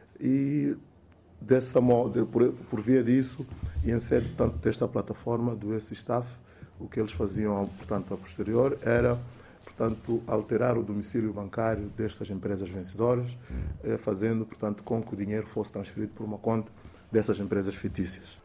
E, dessa modo, por, por via disso, e em sede, portanto, desta plataforma do E-Staff, o que eles faziam, portanto, a posterior era, portanto, alterar o domicílio bancário destas empresas vencedoras, fazendo, portanto, com que o dinheiro fosse transferido por uma conta dessas empresas fictícias.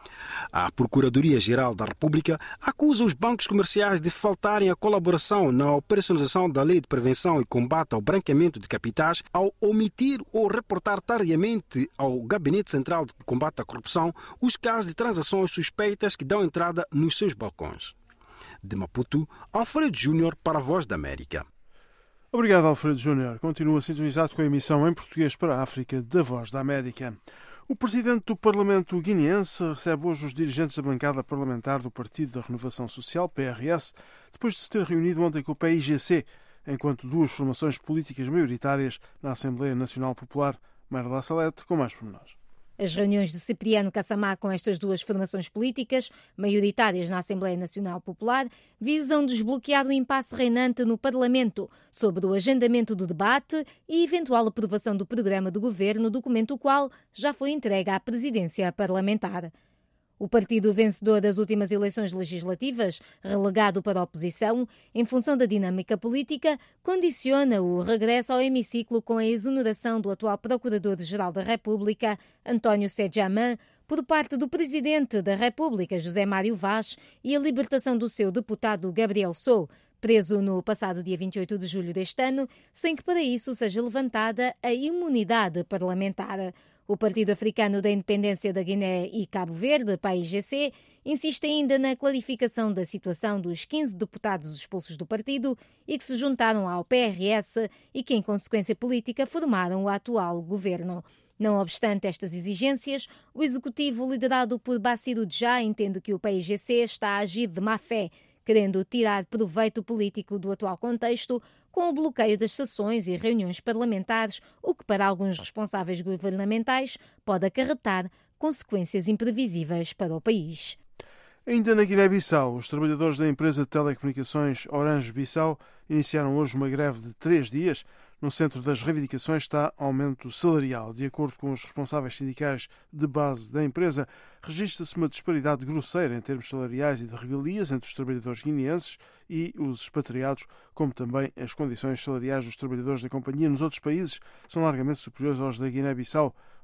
A Procuradoria-Geral da República acusa os bancos comerciais de faltarem à colaboração na operacionalização da Lei de Prevenção e Combate ao Branqueamento de Capitais ao omitir ou reportar tardiamente ao Gabinete Central de Combate à Corrupção os casos de transações suspeitas que dão entrada nos seus balcões. De Maputo, Alfredo Júnior para a Voz da América. Obrigado, Alfredo Júnior. Continua sintonizado com a emissão em português para a África da Voz da América. O presidente do Parlamento guineense recebe hoje os dirigentes da bancada parlamentar do Partido da Renovação Social, P R S, depois de se ter reunido ontem com o P I G C, enquanto duas formações políticas maioritárias na Assembleia Nacional Popular. Marla Salete, com mais pormenores. As reuniões de Cipriano Kassamá com estas duas formações políticas, maioritárias na Assembleia Nacional Popular, visam desbloquear o impasse reinante no Parlamento sobre o agendamento do debate e eventual aprovação do programa do governo, documento o qual já foi entregue à presidência parlamentar. O partido vencedor das últimas eleições legislativas, relegado para a oposição, em função da dinâmica política, condiciona o regresso ao hemiciclo com a exoneração do atual Procurador-Geral da República, António Sedjaman, por parte do Presidente da República, José Mário Vaz, e a libertação do seu deputado Gabriel Sow, preso no passado dia vinte e oito de julho deste ano, sem que para isso seja levantada a imunidade parlamentar. O Partido Africano da Independência da Guiné e Cabo Verde, P A I G C, insiste ainda na clarificação da situação dos quinze deputados expulsos do partido e que se juntaram ao P R S e que, em consequência política, formaram o atual governo. Não obstante estas exigências, o executivo liderado por Bassirou Dja entende que o P I G C está a agir de má fé, querendo tirar proveito político do atual contexto com o bloqueio das sessões e reuniões parlamentares, o que para alguns responsáveis governamentais pode acarretar consequências imprevisíveis para o país. Ainda na Guiné-Bissau, os trabalhadores da empresa de telecomunicações Orange Bissau iniciaram hoje uma greve de três dias. No centro das reivindicações está aumento salarial. De acordo com os responsáveis sindicais de base da empresa, registra-se uma disparidade grosseira em termos salariais e de regalias entre os trabalhadores guineenses e os expatriados, como também as condições salariais dos trabalhadores da companhia nos outros países são largamente superiores aos da Guiné-Bissau.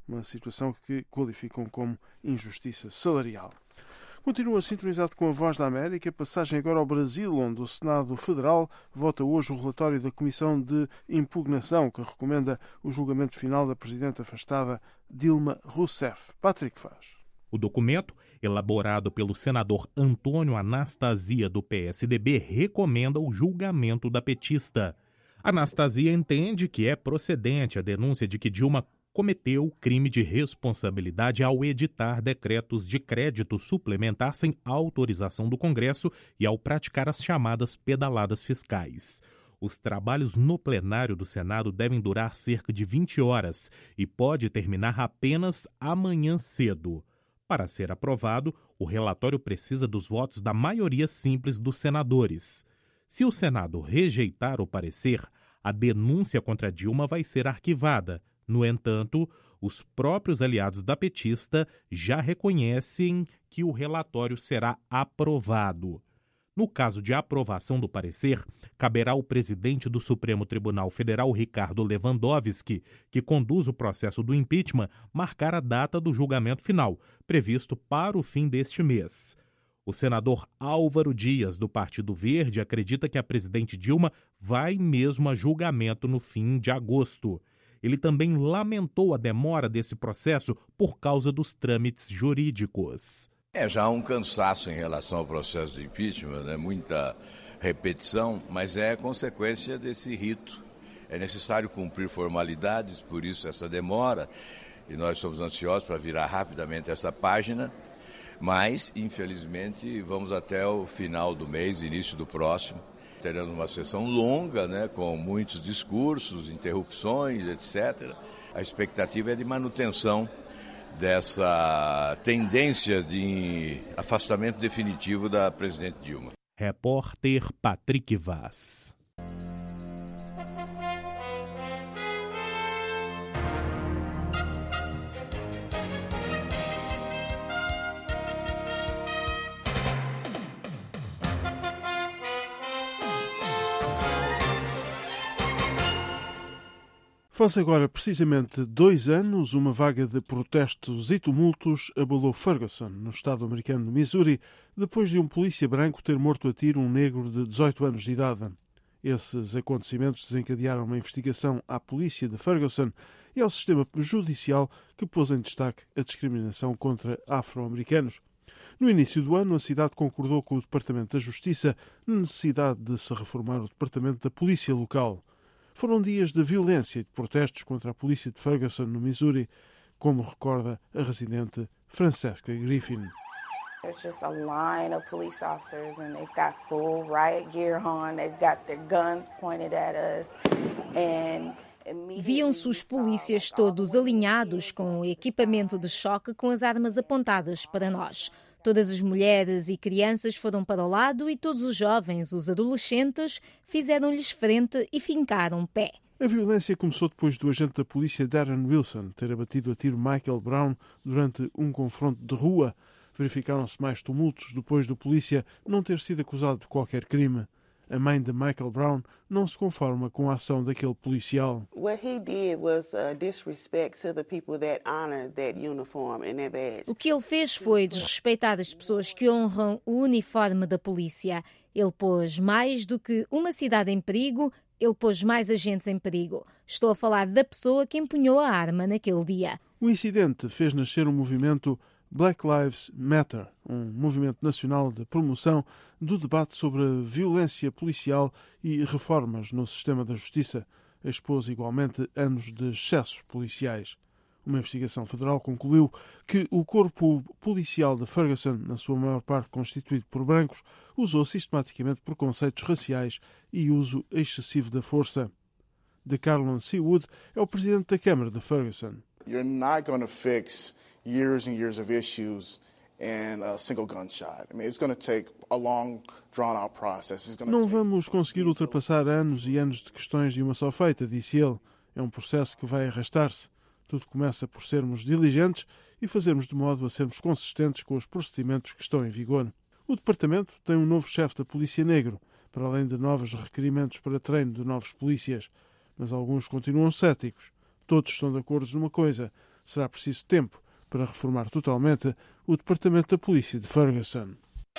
uma situação que qualificam como injustiça salarial. Continua sintonizado com a Voz da América. Passagem agora ao Brasil, onde o Senado Federal vota hoje o relatório da Comissão de Impugnação, que recomenda o julgamento final da presidente afastada Dilma Rousseff. Patrick Vaz. O documento, elaborado pelo senador Antônio Anastasia, do P S D B, recomenda o julgamento da petista. Anastasia entende que é procedente a denúncia de que Dilma cometeu crime de responsabilidade ao editar decretos de crédito suplementar sem autorização do Congresso e ao praticar as chamadas pedaladas fiscais. Os trabalhos no plenário do Senado devem durar cerca de vinte horas e pode terminar apenas amanhã cedo. Para ser aprovado, o relatório precisa dos votos da maioria simples dos senadores. Se o Senado rejeitar o parecer, a denúncia contra Dilma vai ser arquivada. No entanto, os próprios aliados da petista já reconhecem que o relatório será aprovado. No caso de aprovação do parecer, caberá ao presidente do Supremo Tribunal Federal, Ricardo Lewandowski, que conduz o processo do impeachment, marcar a data do julgamento final, previsto para o fim deste mês. O senador Álvaro Dias, do Partido Verde, acredita que a presidente Dilma vai mesmo a julgamento no fim de agosto. Ele também lamentou a demora desse processo por causa dos trâmites jurídicos. É já um cansaço em relação ao processo de impeachment, né? Muita repetição, mas é consequência desse rito. É necessário cumprir formalidades, por isso essa demora, e nós somos ansiosos para virar rapidamente essa página, mas, infelizmente, vamos até o final do mês, início do próximo. Teremos uma sessão longa, né, com muitos discursos, interrupções, etcétera. A expectativa é de manutenção dessa tendência de afastamento definitivo da presidente Dilma. Repórter Patrick Vaz. Faz agora precisamente dois anos, uma vaga de protestos e tumultos abalou Ferguson, no estado americano de Missouri, depois de um polícia branco ter morto a tiro um negro de dezoito anos de idade. Esses acontecimentos desencadearam uma investigação à polícia de Ferguson e ao sistema judicial que pôs em destaque a discriminação contra afro-americanos. No início do ano, a cidade concordou com o Departamento da Justiça na necessidade de se reformar o Departamento da Polícia Local. Foram dias de violência e de protestos contra a polícia de Ferguson, no Missouri, como recorda a residente Francesca Griffin. There's just a line of police officers and they've got full riot gear on, they've got their guns pointed at us and viam-se os polícias todos alinhados com o equipamento de choque com as armas apontadas para nós. Todas as mulheres e crianças foram para o lado e todos os jovens, os adolescentes, fizeram-lhes frente e fincaram pé. A violência começou depois do agente da polícia Darren Wilson ter abatido a tiro Michael Brown durante um confronto de rua. Verificaram-se mais tumultos depois do polícia não ter sido acusado de qualquer crime. A mãe de Michael Brown não se conforma com a ação daquele policial. O que ele fez foi desrespeitar as pessoas que honram o uniforme da polícia. Ele pôs mais do que uma cidade em perigo, ele pôs mais agentes em perigo. Estou a falar da pessoa que empunhou a arma naquele dia. O incidente fez nascer um movimento Black Lives Matter, um movimento nacional de promoção do debate sobre a violência policial e reformas no sistema da justiça. Expôs igualmente anos de excessos policiais. Uma investigação federal concluiu que o corpo policial de Ferguson, na sua maior parte constituído por brancos, usou sistematicamente preconceitos raciais e uso excessivo da força. De Carlon Seawood é o presidente da Câmara de Ferguson. You're not going to fix years and years of issues in a single gunshot. I mean, it's going to take a long, drawn-out process. It's going to Não take... vamos conseguir ultrapassar anos e anos de questões de uma só feita, disse ele. É um processo que vai arrastar-se. Tudo começa por sermos diligentes e fazermos de modo a sermos consistentes com os procedimentos que estão em vigor. O Departamento tem um novo chefe da Polícia Negro, para além de novos requerimentos para treino de novos polícias. Mas alguns continuam céticos. Todos estão de acordo numa coisa. será preciso tempo para reformar totalmente o Departamento da Polícia de Ferguson.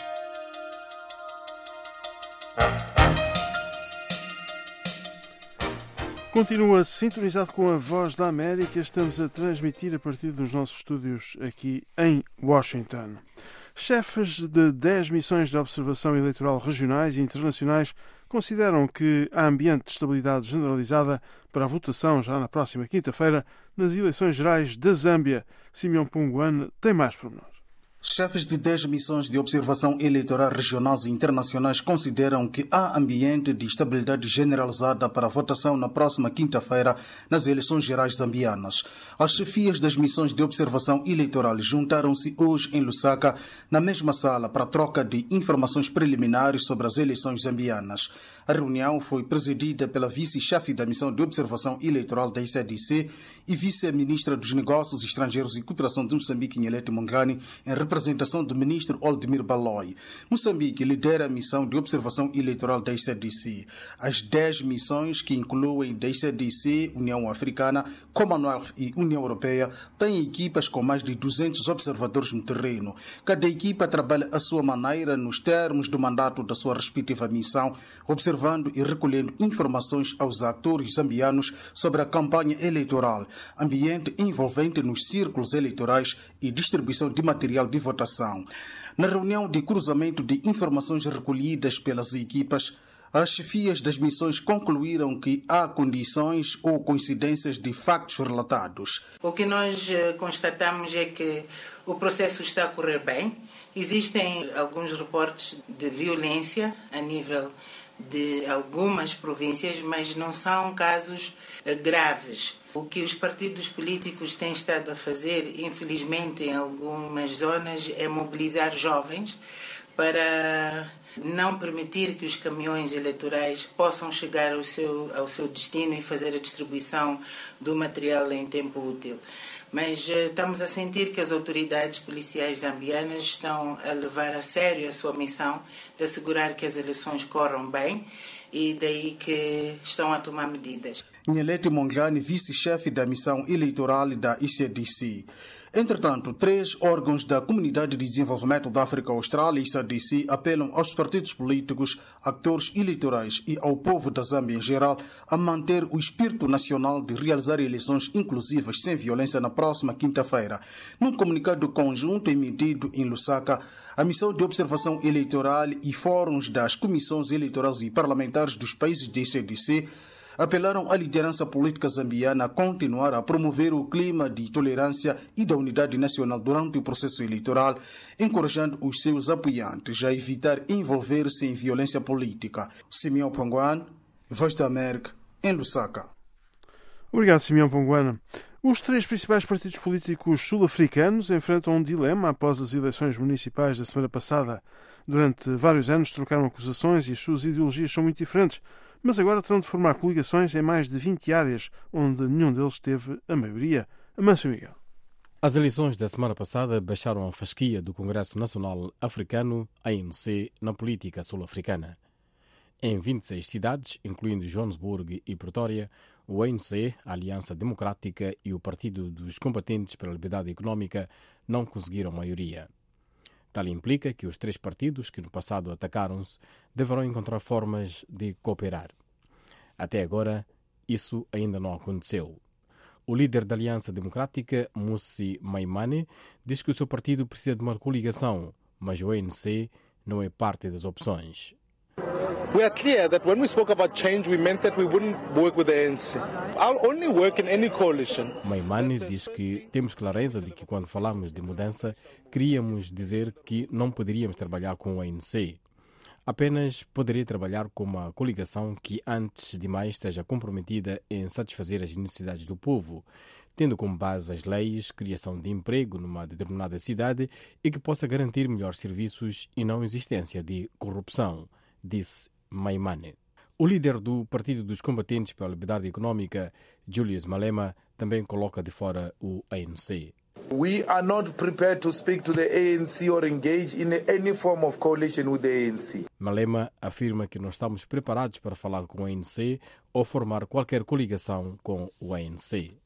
Continua sintonizado com a Voz da América. Estamos a transmitir a partir dos nossos estúdios aqui em Washington. Chefes de dez missões de observação eleitoral regionais e internacionais consideram que há ambiente de estabilidade generalizada para a votação já na próxima quinta-feira nas eleições gerais da Zâmbia. Simeão Ponguane tem mais pormenores. Chefes de dez missões de observação eleitoral regionais e internacionais consideram que há ambiente de estabilidade generalizada para a votação na próxima quinta-feira nas eleições gerais zambianas. As chefias das missões de observação eleitoral juntaram-se hoje em Lusaka, na mesma sala, para a troca de informações preliminares sobre as eleições zambianas. A reunião foi presidida pela vice-chefe da missão de observação eleitoral da I C D C e vice-ministra dos Negócios Estrangeiros e Cooperação de Moçambique, Nyelete Mongani, em representação do ministro Oldemir Baloi. Moçambique lidera a missão de observação eleitoral da I C D C. As dez missões, que incluem da I C D C, União Africana, Commonwealth e União Europeia, têm equipas com mais de duzentos observadores no terreno. Cada equipa trabalha à sua maneira nos termos do mandato da sua respectiva missão, observando e recolhendo informações aos atores zambianos sobre a campanha eleitoral, ambiente envolvente nos círculos eleitorais e distribuição de material de votação. Na reunião de cruzamento de informações recolhidas pelas equipas, as chefias das missões concluíram que há condições ou coincidências de factos relatados. O que nós constatamos é que o processo está a correr bem. Existem alguns reportes de violência a nível de algumas províncias, mas não são casos graves. O que os partidos políticos têm estado a fazer, infelizmente, em algumas zonas, é mobilizar jovens para não permitir que os caminhões eleitorais possam chegar ao seu, ao seu destino e fazer a distribuição do material em tempo útil. Mas uh, estamos a sentir que as autoridades policiais zambianas estão a levar a sério a sua missão de assegurar que as eleições corram bem e daí que estão a tomar medidas. Nyelete Mongani, vice-chefe da missão eleitoral da I C D C. Entretanto, três órgãos da Comunidade de Desenvolvimento da África Austral, I C D C, apelam aos partidos políticos, atores eleitorais e ao povo da Zâmbia em geral a manter o espírito nacional de realizar eleições inclusivas sem violência na próxima quinta-feira. Num comunicado conjunto emitido em Lusaka, a missão de observação eleitoral e fóruns das comissões eleitorais e parlamentares dos países da I C D C apelaram à liderança política zambiana a continuar a promover o clima de tolerância e da unidade nacional durante o processo eleitoral, encorajando os seus apoiantes a evitar envolver-se em violência política. Simeão Ponguane, Voz da América, em Lusaka. Obrigado, Simeão Ponguane. Os três principais partidos políticos sul-africanos enfrentam um dilema após as eleições municipais da semana passada. Durante vários anos trocaram acusações e as suas ideologias são muito diferentes, mas agora terão de formar coligações em mais de vinte áreas, onde nenhum deles teve a maioria. Amâncio Miguel. As eleições da semana passada baixaram a fasquia do Congresso Nacional Africano, A N C, na política sul-africana. Em vinte e seis cidades, incluindo Joanesburgo e Pretória, o A N C, a Aliança Democrática e o Partido dos Combatentes pela Liberdade Económica não conseguiram maioria. Tal implica que os três partidos que no passado atacaram-se deverão encontrar formas de cooperar. Até agora, isso ainda não aconteceu. O líder da Aliança Democrática, Mmusi Maimane, diz que o seu partido precisa de uma coligação, mas o A N C não é parte das opções. We are clear that when we spoke about change, we meant that we wouldn't work with the A N C. I'll only work in any coalition. Maimane diz que temos clareza de que quando falamos de mudança, queríamos dizer que não poderíamos trabalhar com o A N C. Apenas poderia trabalhar com uma coligação que, antes de mais, seja comprometida em satisfazer as necessidades do povo, tendo como base as leis, criação de emprego numa determinada cidade e que possa garantir melhores serviços e não existência de corrupção, disse Maimane. O líder do Partido dos Combatentes pela Liberdade Económica, Julius Malema, também coloca de fora o A N C. We are not prepared to speak to the A N C or engage in any form of coalition with the A N C. Malema afirma que não estamos preparados para falar com o A N C ou formar qualquer coligação com o A N C.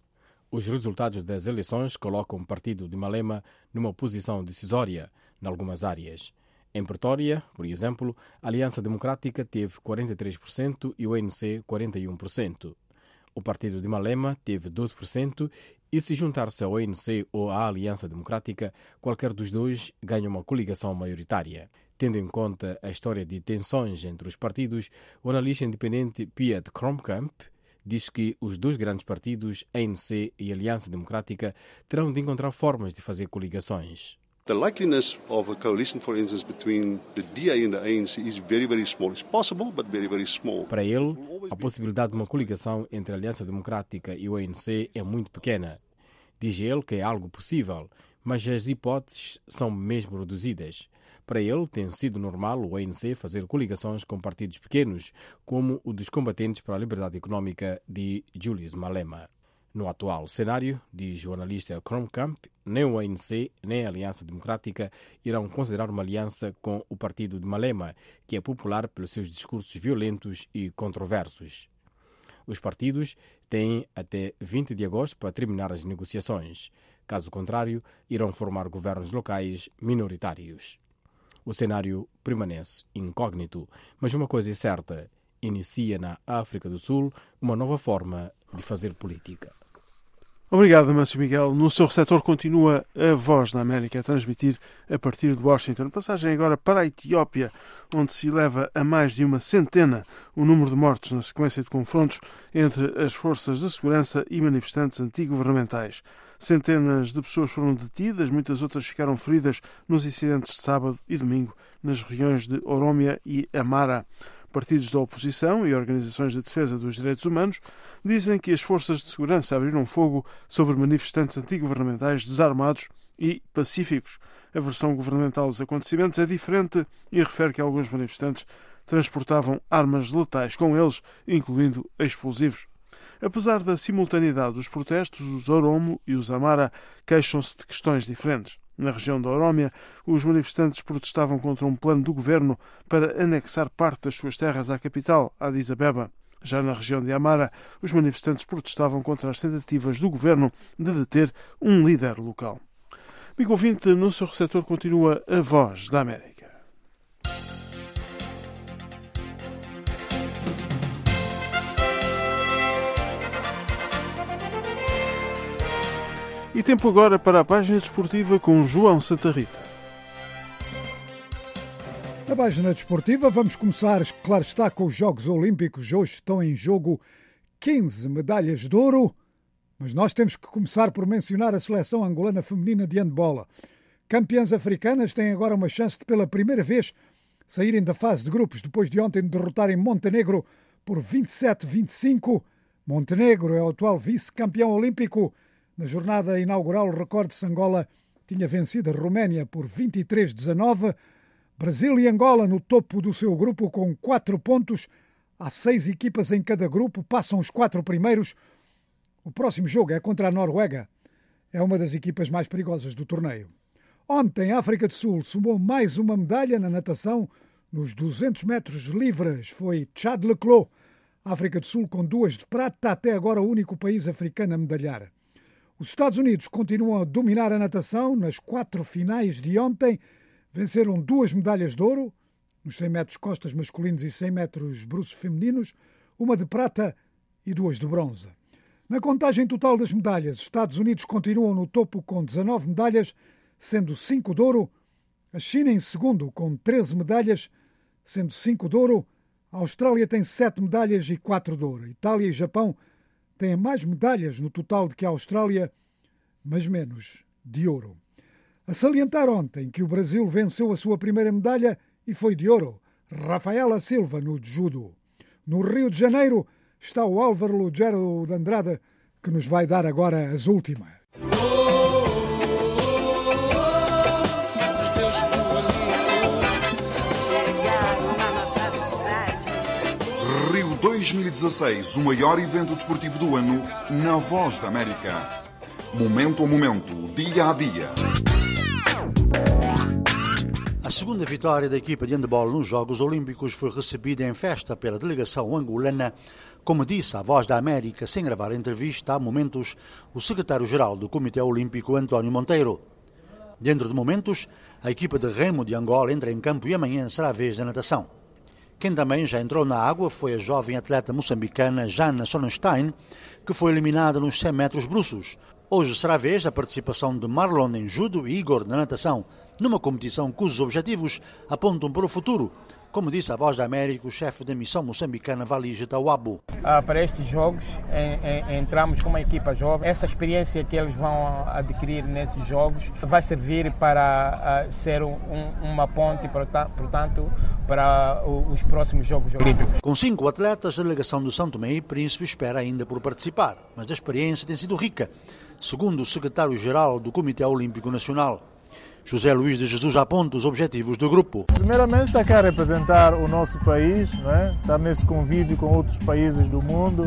Os resultados das eleições colocam o partido de Malema numa posição decisória em algumas áreas. Em Pretória, por exemplo, a Aliança Democrática teve quarenta e três por cento e o A N C quarenta e um por cento. O partido de Malema teve doze por cento e, se juntar-se ao A N C ou à Aliança Democrática, qualquer dos dois ganha uma coligação maioritária. Tendo em conta a história de tensões entre os partidos, o analista independente Piet Kromkamp diz que os dois grandes partidos, A N C e Aliança Democrática, terão de encontrar formas de fazer coligações. The likeliness of a coalition, for instance, between the D A and the A N C is very, very small. It's possible, but very, very small. Para ele, a possibilidade de uma coligação entre a Aliança Democrática e o A N C é muito pequena. Diz ele que é algo possível, mas as hipóteses são mesmo reduzidas. Para ele, tem sido normal o A N C fazer coligações com partidos pequenos, como o dos combatentes para a liberdade económica de Julius Malema. No atual cenário, diz o analista Kromkamp, nem o A N C nem a Aliança Democrática irão considerar uma aliança com o partido de Malema, que é popular pelos seus discursos violentos e controversos. Os partidos têm até vinte de agosto para terminar as negociações. Caso contrário, irão formar governos locais minoritários. O cenário permanece incógnito, mas uma coisa é certa: inicia na África do Sul uma nova forma de fazer política. Obrigado, Márcio Miguel. No seu receptor continua a Voz da América a transmitir a partir de Washington. Passagem agora para a Etiópia, onde se eleva a mais de uma centena o número de mortos na sequência de confrontos entre as forças de segurança e manifestantes antigovernamentais. Centenas de pessoas foram detidas, muitas outras ficaram feridas nos incidentes de sábado e domingo nas regiões de Oromia e Amara. Partidos da oposição e organizações de defesa dos direitos humanos dizem que as forças de segurança abriram fogo sobre manifestantes antigovernamentais desarmados e pacíficos. A versão governamental dos acontecimentos é diferente e refere que alguns manifestantes transportavam armas letais com eles, incluindo explosivos. Apesar da simultaneidade dos protestos, os Oromo e os Amara queixam-se de questões diferentes. Na região da Oromia, os manifestantes protestavam contra um plano do governo para anexar parte das suas terras à capital, Addis Abeba. Já na região de Amara, os manifestantes protestavam contra as tentativas do governo de deter um líder local. Amigo ouvinte, no seu receptor continua a Voz da América. E tempo agora para a página desportiva com João Santa Rita. Na página desportiva vamos começar, claro está, com os Jogos Olímpicos. Hoje estão em jogo quinze medalhas de ouro, mas nós temos que começar por mencionar a seleção angolana feminina de handbola. Campeãs africanas têm agora uma chance de, pela primeira vez, saírem da fase de grupos depois de ontem derrotarem Montenegro por vinte e sete a vinte e cinco. Montenegro é o atual vice-campeão olímpico. Na jornada inaugural, recorde-se, Angola tinha vencido a Roménia por vinte e três a dezanove. Brasil e Angola no topo do seu grupo com quatro pontos. Há seis equipas em cada grupo, passam os quatro primeiros. O próximo jogo é contra a Noruega. É uma das equipas mais perigosas do torneio. Ontem, a África do Sul somou mais uma medalha na natação. Nos duzentos metros livres foi Chad Leclos. A África do Sul com duas de prata, até agora o único país africano a medalhar. Os Estados Unidos continuam a dominar a natação. Nas quatro finais de ontem, venceram duas medalhas de ouro, nos cem metros costas masculinos e cem metros bruços femininos, uma de prata e duas de bronze. Na contagem total das medalhas, os Estados Unidos continuam no topo com dezanove medalhas, sendo cinco de ouro. A China em segundo com treze medalhas, sendo cinco de ouro. A Austrália tem sete medalhas e quatro de ouro. Itália e Japão têm mais medalhas no total do que a Austrália, mas menos de ouro. A salientar ontem que o Brasil venceu a sua primeira medalha e foi de ouro. Rafaela Silva no judo. No Rio de Janeiro está o Álvaro Lugero de Andrade, que nos vai dar agora as últimas. Rio dois mil e dezasseis, o maior evento desportivo do ano na Voz da América. Momento a momento, dia a dia. A segunda vitória da equipa de handebol nos Jogos Olímpicos foi recebida em festa pela delegação angolana, como disse à Voz da América, sem gravar a entrevista, há momentos, o secretário-geral do Comitê Olímpico, António Monteiro. Dentro de momentos, a equipa de remo de Angola entra em campo e amanhã será a vez da natação. Quem também já entrou na água foi a jovem atleta moçambicana Jana Sonnenstein, que foi eliminada nos cem metros bruços. Hoje será a vez da participação de Marlon em judo e Igor na natação, numa competição cujos objetivos apontam para o futuro, como disse a Voz da América o chefe da missão moçambicana Valige Tawabo. Ah, para estes jogos em, em, entramos com uma equipa jovem. Essa experiência que eles vão adquirir nesses jogos vai servir para ah, ser um, uma ponte, portanto, para os próximos Jogos Olímpicos. Com cinco atletas, a delegação do São Tomé e Príncipe espera ainda por participar, mas a experiência tem sido rica, segundo o secretário-geral do Comitê Olímpico Nacional. José Luís de Jesus aponta os objetivos do grupo. Primeiramente, está cá a representar o nosso país, né? Estar nesse convívio com outros países do mundo,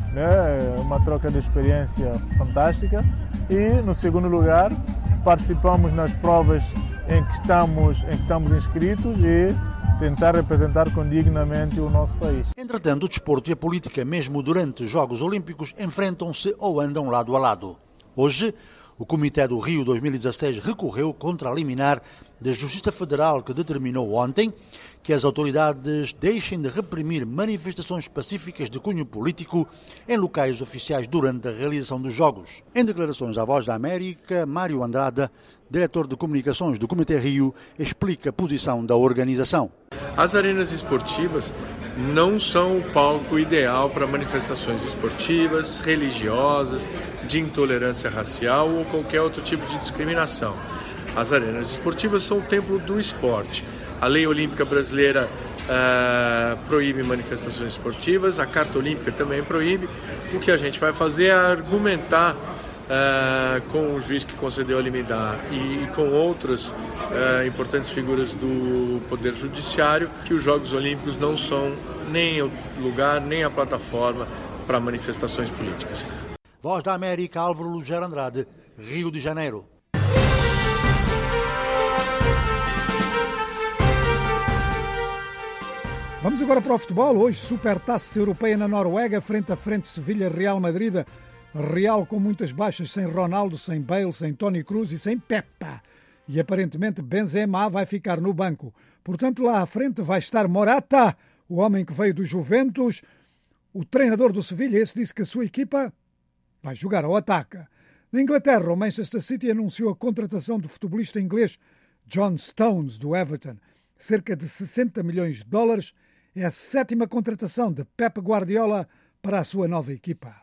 né? Uma troca de experiência fantástica. E, no segundo lugar, participamos nas provas em que estamos, em que estamos inscritos e tentar representar condignamente o nosso país. Entretanto, o desporto e a política, mesmo durante os Jogos Olímpicos, enfrentam-se ou andam lado a lado. Hoje, o Comitê do Rio dois mil e dezasseis recorreu contra a liminar da Justiça Federal que determinou ontem que as autoridades deixem de reprimir manifestações pacíficas de cunho político em locais oficiais durante a realização dos Jogos. Em declarações à Voz da América, Mário Andrada, diretor de comunicações do Comitê Rio, explica a posição da organização. As arenas esportivas não são o palco ideal para manifestações esportivas, religiosas, de intolerância racial ou qualquer outro tipo de discriminação. As arenas esportivas são o templo do esporte. A lei olímpica brasileira uh, proíbe manifestações esportivas, a Carta Olímpica também proíbe. O que a gente vai fazer é argumentar uh, com o juiz que concedeu a liminar e, e com outras uh, importantes figuras do Poder Judiciário que os Jogos Olímpicos não são nem o lugar, nem a plataforma para manifestações políticas. Voz da América, Álvaro Lugero Andrade, Rio de Janeiro. Vamos agora para o futebol. Hoje, Supertaça Europeia na Noruega, frente a frente Sevilha-Real Madrid. Real com muitas baixas, sem Ronaldo, sem Bale, sem Toni Kroos e sem Pepa. E aparentemente Benzema vai ficar no banco. Portanto, lá à frente vai estar Morata, o homem que veio do Juventus. O treinador do Sevilha, esse disse que a sua equipa vai jogar ao ataque. Na Inglaterra, o Manchester City anunciou a contratação do futebolista inglês John Stones, do Everton. Cerca de sessenta milhões de dólares. É a sétima contratação de Pep Guardiola para a sua nova equipa.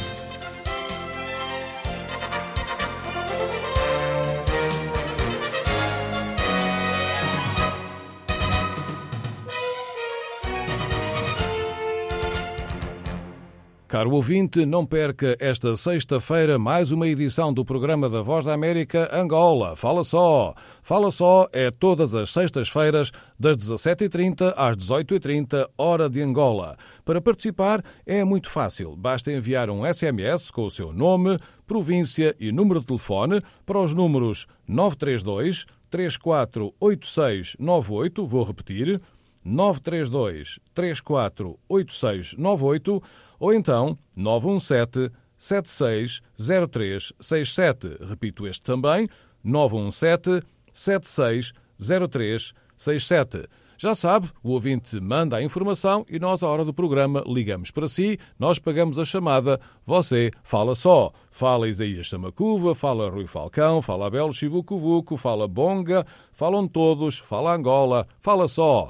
Caro ouvinte, não perca esta sexta-feira mais uma edição do programa da Voz da América Angola. Fala só! Fala só é todas as sextas-feiras, das dezassete e trinta às dezoito e trinta, hora de Angola. Para participar é muito fácil. Basta enviar um S M S com o seu nome, província e número de telefone para os números nove três dois, três quatro oito seis nove oito, vou repetir, nove três dois, três quatro oito seis nove oito, ou então nove um sete, sete seis zero três seis sete. Repito este também, nove um sete, sete seis zero três seis sete. Já sabe, o ouvinte manda a informação e nós, à hora do programa, ligamos para si, nós pagamos a chamada, você fala só. Fala Isaías Samacuva, fala Rui Falcão, fala Abel Chivucovuco, fala Bonga, falam todos, fala Angola, fala só.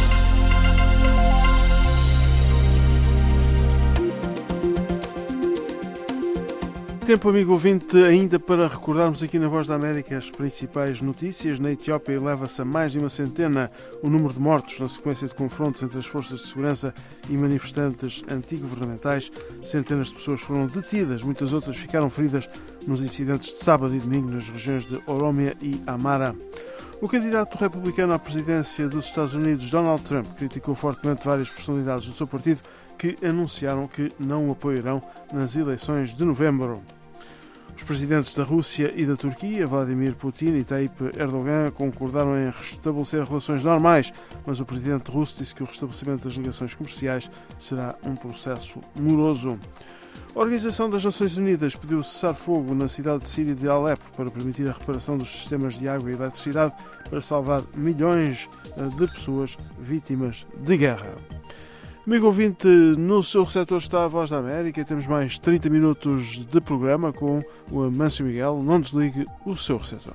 Tempo, amigo ouvinte, ainda para recordarmos aqui na Voz da América as principais notícias. Na Etiópia eleva-se a mais de uma centena o número de mortos na sequência de confrontos entre as forças de segurança e manifestantes antigovernamentais. Centenas de pessoas foram detidas, muitas outras ficaram feridas nos incidentes de sábado e domingo nas regiões de Oromia e Amara. O candidato republicano à presidência dos Estados Unidos, Donald Trump, criticou fortemente várias personalidades do seu partido que anunciaram que não o apoiarão nas eleições de novembro. Os presidentes da Rússia e da Turquia, Vladimir Putin e Tayyip Erdogan, concordaram em restabelecer relações normais, mas o presidente russo disse que o restabelecimento das ligações comerciais será um processo moroso. A Organização das Nações Unidas pediu cessar-fogo na cidade de Síria de Alepo para permitir a reparação dos sistemas de água e eletricidade para salvar milhões de pessoas vítimas de guerra. Amigo ouvinte, no seu receptor está a Voz da América e temos mais trinta minutos de programa com o Amâncio Miguel. Não desligue o seu receptor.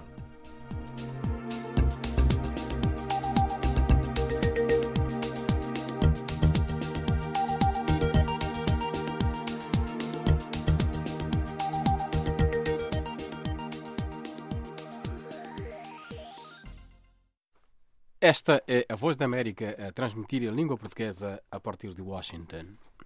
Esta é a Voz da América a transmitir em língua portuguesa a partir de Washington.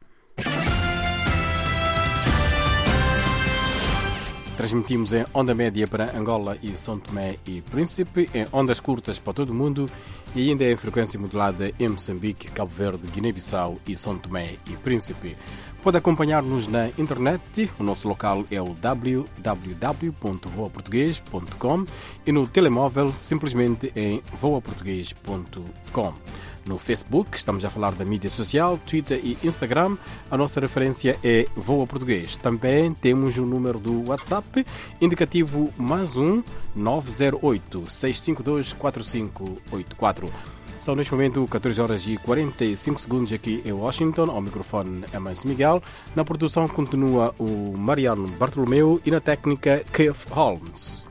Transmitimos em onda média para Angola e São Tomé e Príncipe, em ondas curtas para todo o mundo e ainda em frequência modulada em Moçambique, Cabo Verde, Guiné-Bissau e São Tomé e Príncipe. Pode acompanhar-nos na internet, o nosso local é o w w w ponto voa português ponto com e no telemóvel simplesmente em voa português ponto com. No Facebook, estamos a falar da mídia social, Twitter e Instagram, a nossa referência é Voa Português. Também temos o número do WhatsApp, indicativo mais um nove zero oito, seis cinco dois, quatro cinco oito quatro. São neste momento catorze horas e quarenta e cinco segundos aqui em Washington. Ao microfone é Amâncio Miguel. Na produção continua o Mariano Bartolomeu e na técnica Keith Holmes.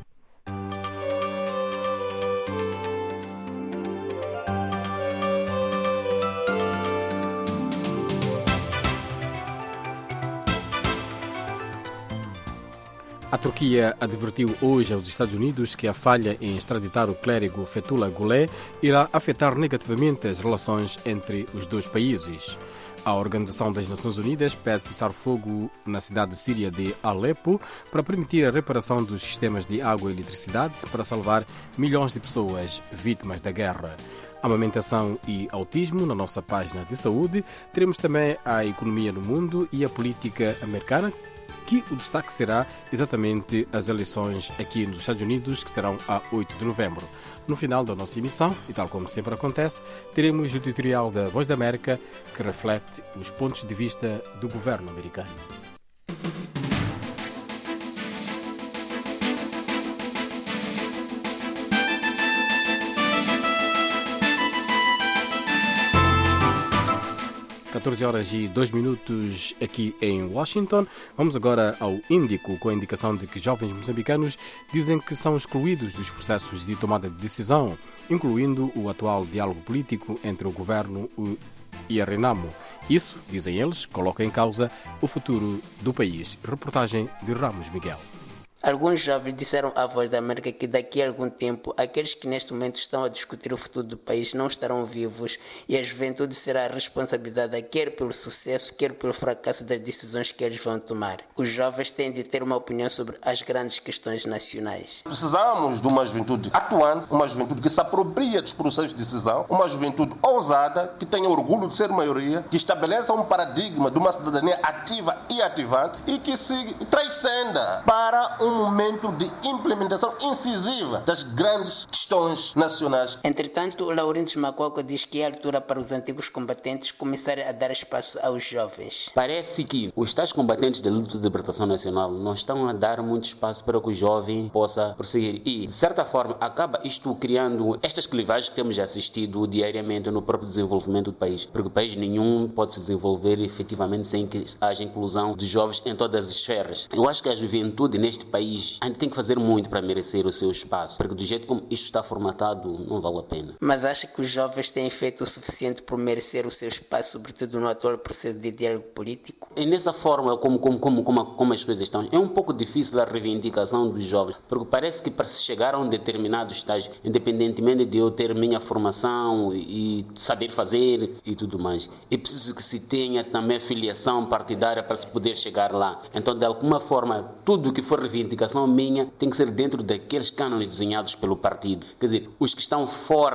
A Turquia advertiu hoje aos Estados Unidos que a falha em extraditar o clérigo Fethullah Gulen irá afetar negativamente as relações entre os dois países. A Organização das Nações Unidas pede cessar fogo na cidade síria de Alepo para permitir a reparação dos sistemas de água e eletricidade para salvar milhões de pessoas vítimas da guerra. Amamentação e autismo na nossa página de saúde. Teremos também a economia no mundo e a política americana, que o destaque será exatamente as eleições aqui nos Estados Unidos, que serão a oito de novembro. No final da nossa emissão, e tal como sempre acontece, teremos o editorial da Voz da América, que reflete os pontos de vista do governo americano. catorze horas e dois minutos aqui em Washington. Vamos agora ao Índico, com a indicação de que jovens moçambicanos dizem que são excluídos dos processos de tomada de decisão, incluindo o atual diálogo político entre o governo e a Renamo. Isso, dizem eles, coloca em causa o futuro do país. Reportagem de Ramos Miguel. Alguns jovens disseram à Voz da América que daqui a algum tempo aqueles que neste momento estão a discutir o futuro do país não estarão vivos e a juventude será responsabilizada quer pelo sucesso, quer pelo fracasso das decisões que eles vão tomar. Os jovens têm de ter uma opinião sobre as grandes questões nacionais. Precisamos de uma juventude atuante, uma juventude que se apropria dos processos de decisão, uma juventude ousada, que tenha orgulho de ser maioria, que estabeleça um paradigma de uma cidadania ativa e ativante e que se transcenda para um um momento de implementação incisiva das grandes questões nacionais. Entretanto, o Laurindo Macoco diz que é a altura para os antigos combatentes começarem a dar espaço aos jovens. Parece que os tais combatentes da luta de libertação nacional não estão a dar muito espaço para que o jovem possa prosseguir e, de certa forma, acaba isto criando estas clivagens que temos assistido diariamente no próprio desenvolvimento do país, porque país nenhum pode se desenvolver efetivamente sem que haja inclusão de jovens em todas as esferas. Eu acho que a juventude neste país ainda tem que fazer muito para merecer o seu espaço, porque do jeito como isto está formatado não vale a pena. Mas acha que os jovens têm feito o suficiente por merecer o seu espaço, sobretudo no atual processo de diálogo político? E nessa forma, como, como, como, como, como as coisas estão, é um pouco difícil a reivindicação dos jovens, porque parece que para se chegar a um determinado estágio, independentemente de eu ter minha formação e saber fazer e tudo mais, é preciso que se tenha também filiação partidária para se poder chegar lá. Então, de alguma forma, tudo que for reivindicação minha tem que ser dentro daqueles cânones desenhados pelo partido. Quer dizer, os que estão fora de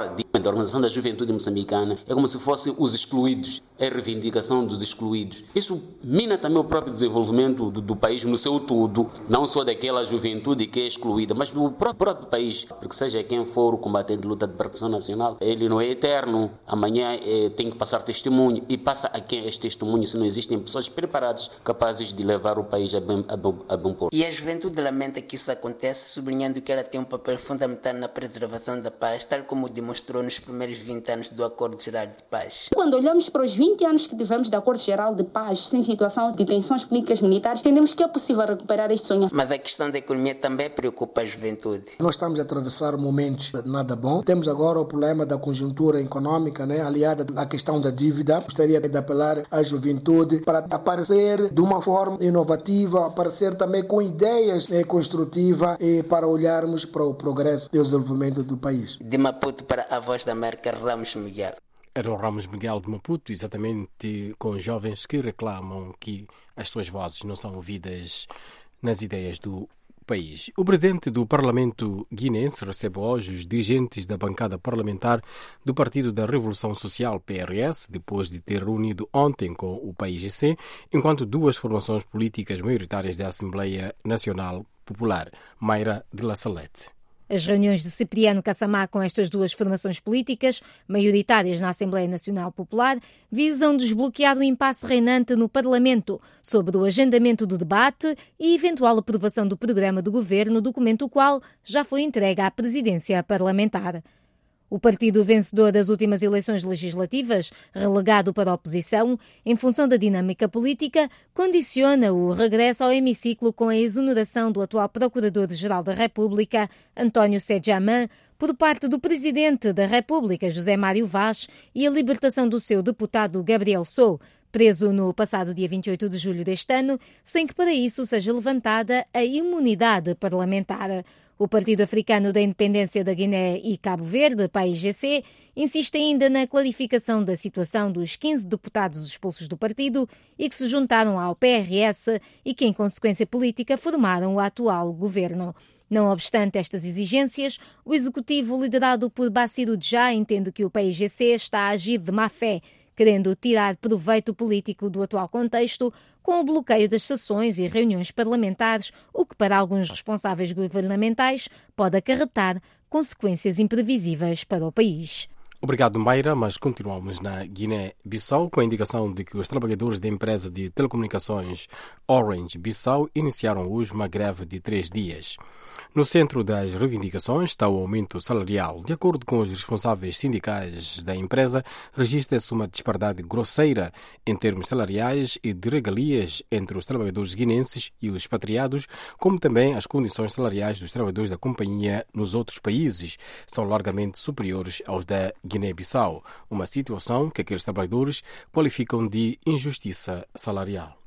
da Organização da Juventude Moçambicana, é como se fossem os excluídos, é a reivindicação dos excluídos. Isso mina também o próprio desenvolvimento do, do país no seu todo, não só daquela juventude que é excluída, mas do próprio, próprio país, porque seja quem for o combatente de luta de libertação nacional, ele não é eterno, amanhã é, tem que passar testemunho, e passa a quem é este testemunho se não existem pessoas preparadas, capazes de levar o país a bem, a bom, a bom porto. E a juventude lamenta que isso acontece, sublinhando que ela tem um papel fundamental na preservação da paz, tal como demonstrou nos primeiros vinte anos do Acordo Geral de Paz. Quando olhamos para os vinte anos que tivemos do Acordo Geral de Paz, sem situação de tensões políticas militares, entendemos que é possível recuperar este sonho. Mas a questão da economia também preocupa a juventude. Nós estamos a atravessar momentos nada bom. Temos agora o problema da conjuntura econômica, né, aliada à questão da dívida. Gostaria de apelar à juventude para aparecer de uma forma inovativa, aparecer também com ideias né, construtivas e para olharmos para o progresso e o desenvolvimento do país. De Maputo para a Voz da América, Ramos Miguel. Era o Ramos Miguel de Maputo, exatamente com jovens que reclamam que as suas vozes não são ouvidas nas ideias do país. O presidente do Parlamento guinense recebe hoje os dirigentes da bancada parlamentar do Partido da Revolução Social, P R S, depois de ter reunido ontem com o P I G C, enquanto duas formações políticas maioritárias da Assembleia Nacional Popular, Mayra de la Salette. As reuniões de Cipriano Kassamá com estas duas formações políticas, maioritárias na Assembleia Nacional Popular, visam desbloquear o impasse reinante no Parlamento sobre o agendamento do debate e eventual aprovação do programa do governo, documento o qual já foi entregue à presidência parlamentar. O partido vencedor das últimas eleições legislativas, relegado para a oposição, em função da dinâmica política, condiciona o regresso ao hemiciclo com a exoneração do atual Procurador-Geral da República, António Sedjaman, por parte do Presidente da República, José Mário Vaz, e a libertação do seu deputado Gabriel Sou, preso no passado dia vinte e oito de julho deste ano, sem que para isso seja levantada a imunidade parlamentar. O Partido Africano da Independência da Guiné e Cabo Verde, P A I G C, insiste ainda na clarificação da situação dos quinze deputados expulsos do partido e que se juntaram ao P R S e que, em consequência política, formaram o atual governo. Não obstante estas exigências, o executivo liderado por Bassirou Dja entende que o P I G C está a agir de má fé, querendo tirar proveito político do atual contexto com o bloqueio das sessões e reuniões parlamentares, o que para alguns responsáveis governamentais pode acarretar consequências imprevisíveis para o país. Obrigado, Mayra, mas continuamos na Guiné-Bissau com a indicação de que os trabalhadores da empresa de telecomunicações Orange Bissau iniciaram hoje uma greve de três dias. No centro das reivindicações está o aumento salarial. De acordo com os responsáveis sindicais da empresa, registra-se uma disparidade grosseira em termos salariais e de regalias entre os trabalhadores guinenses e os expatriados, como também as condições salariais dos trabalhadores da companhia nos outros países são largamente superiores aos da Guiné-Bissau, uma situação que aqueles trabalhadores qualificam de injustiça salarial.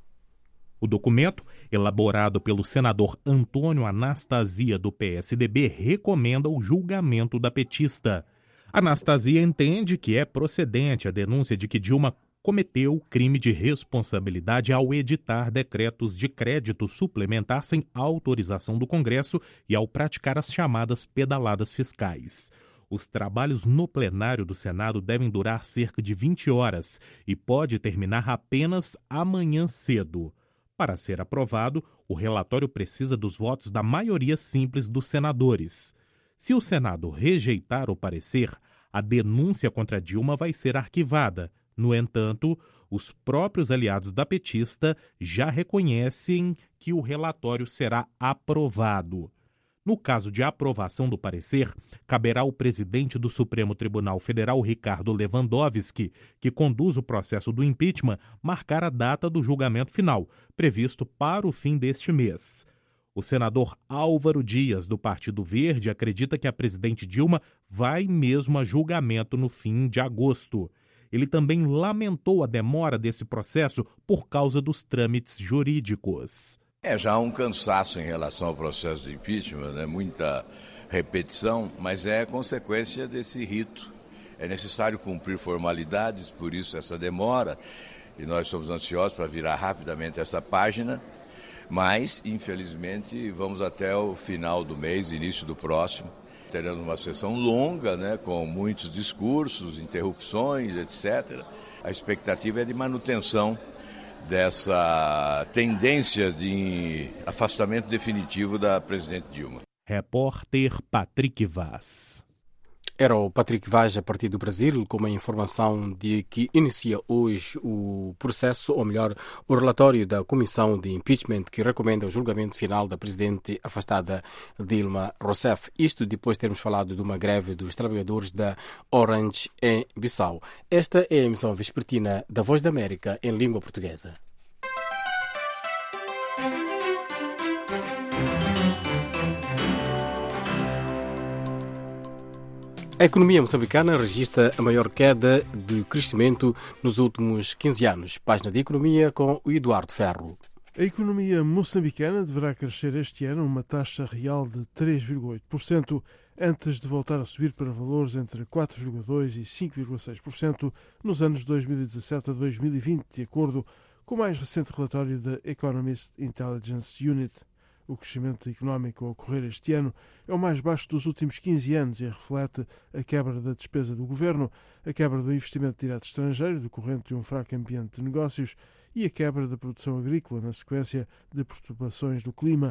O documento, elaborado pelo senador Antônio Anastasia, do P S D B, recomenda o julgamento da petista. Anastasia entende que é procedente a denúncia de que Dilma cometeu crime de responsabilidade ao editar decretos de crédito suplementar sem autorização do Congresso e ao praticar as chamadas pedaladas fiscais. Os trabalhos no plenário do Senado devem durar cerca de vinte horas e pode terminar apenas amanhã cedo. Para ser aprovado, o relatório precisa dos votos da maioria simples dos senadores. Se o Senado rejeitar o parecer, a denúncia contra Dilma vai ser arquivada. No entanto, os próprios aliados da petista já reconhecem que o relatório será aprovado. No caso de aprovação do parecer, caberá ao presidente do Supremo Tribunal Federal, Ricardo Lewandowski, que conduz o processo do impeachment, marcar a data do julgamento final, previsto para o fim deste mês. O senador Álvaro Dias, do Partido Verde, acredita que a presidente Dilma vai mesmo a julgamento no fim de agosto. Ele também lamentou a demora desse processo por causa dos trâmites jurídicos. É já um cansaço em relação ao processo de impeachment, né? Muita repetição, mas é consequência desse rito. É necessário cumprir formalidades, por isso essa demora, e nós somos ansiosos para virar rapidamente essa página, mas, infelizmente, vamos até o final do mês, início do próximo, Teremos uma sessão longa, né, com muitos discursos, interrupções, etcétera. A expectativa é de manutenção dessa tendência de afastamento definitivo da presidente Dilma. Repórter Patrick Vaz. Era o Patrick Vaz, a partir do Brasil, com uma informação de que inicia hoje o processo, ou melhor, o relatório da Comissão de Impeachment que recomenda o julgamento final da presidente afastada Dilma Rousseff. Isto depois de termos falado de uma greve dos trabalhadores da Orange em Bissau. Esta é a emissão vespertina da Voz da América em língua portuguesa. A economia moçambicana registra a maior queda de crescimento nos últimos quinze anos. Página de Economia com o Eduardo Ferro. A economia moçambicana deverá crescer este ano uma taxa real de três vírgula oito por cento, antes de voltar a subir para valores entre quatro vírgula dois por cento e cinco vírgula seis por cento nos anos dois mil e dezassete a dois mil e vinte, de acordo com o mais recente relatório da Economist Intelligence Unit. O crescimento económico a ocorrer este ano é o mais baixo dos últimos quinze anos e reflete a quebra da despesa do governo, a quebra do investimento direto estrangeiro, decorrente de um fraco ambiente de negócios, e a quebra da produção agrícola na sequência de perturbações do clima.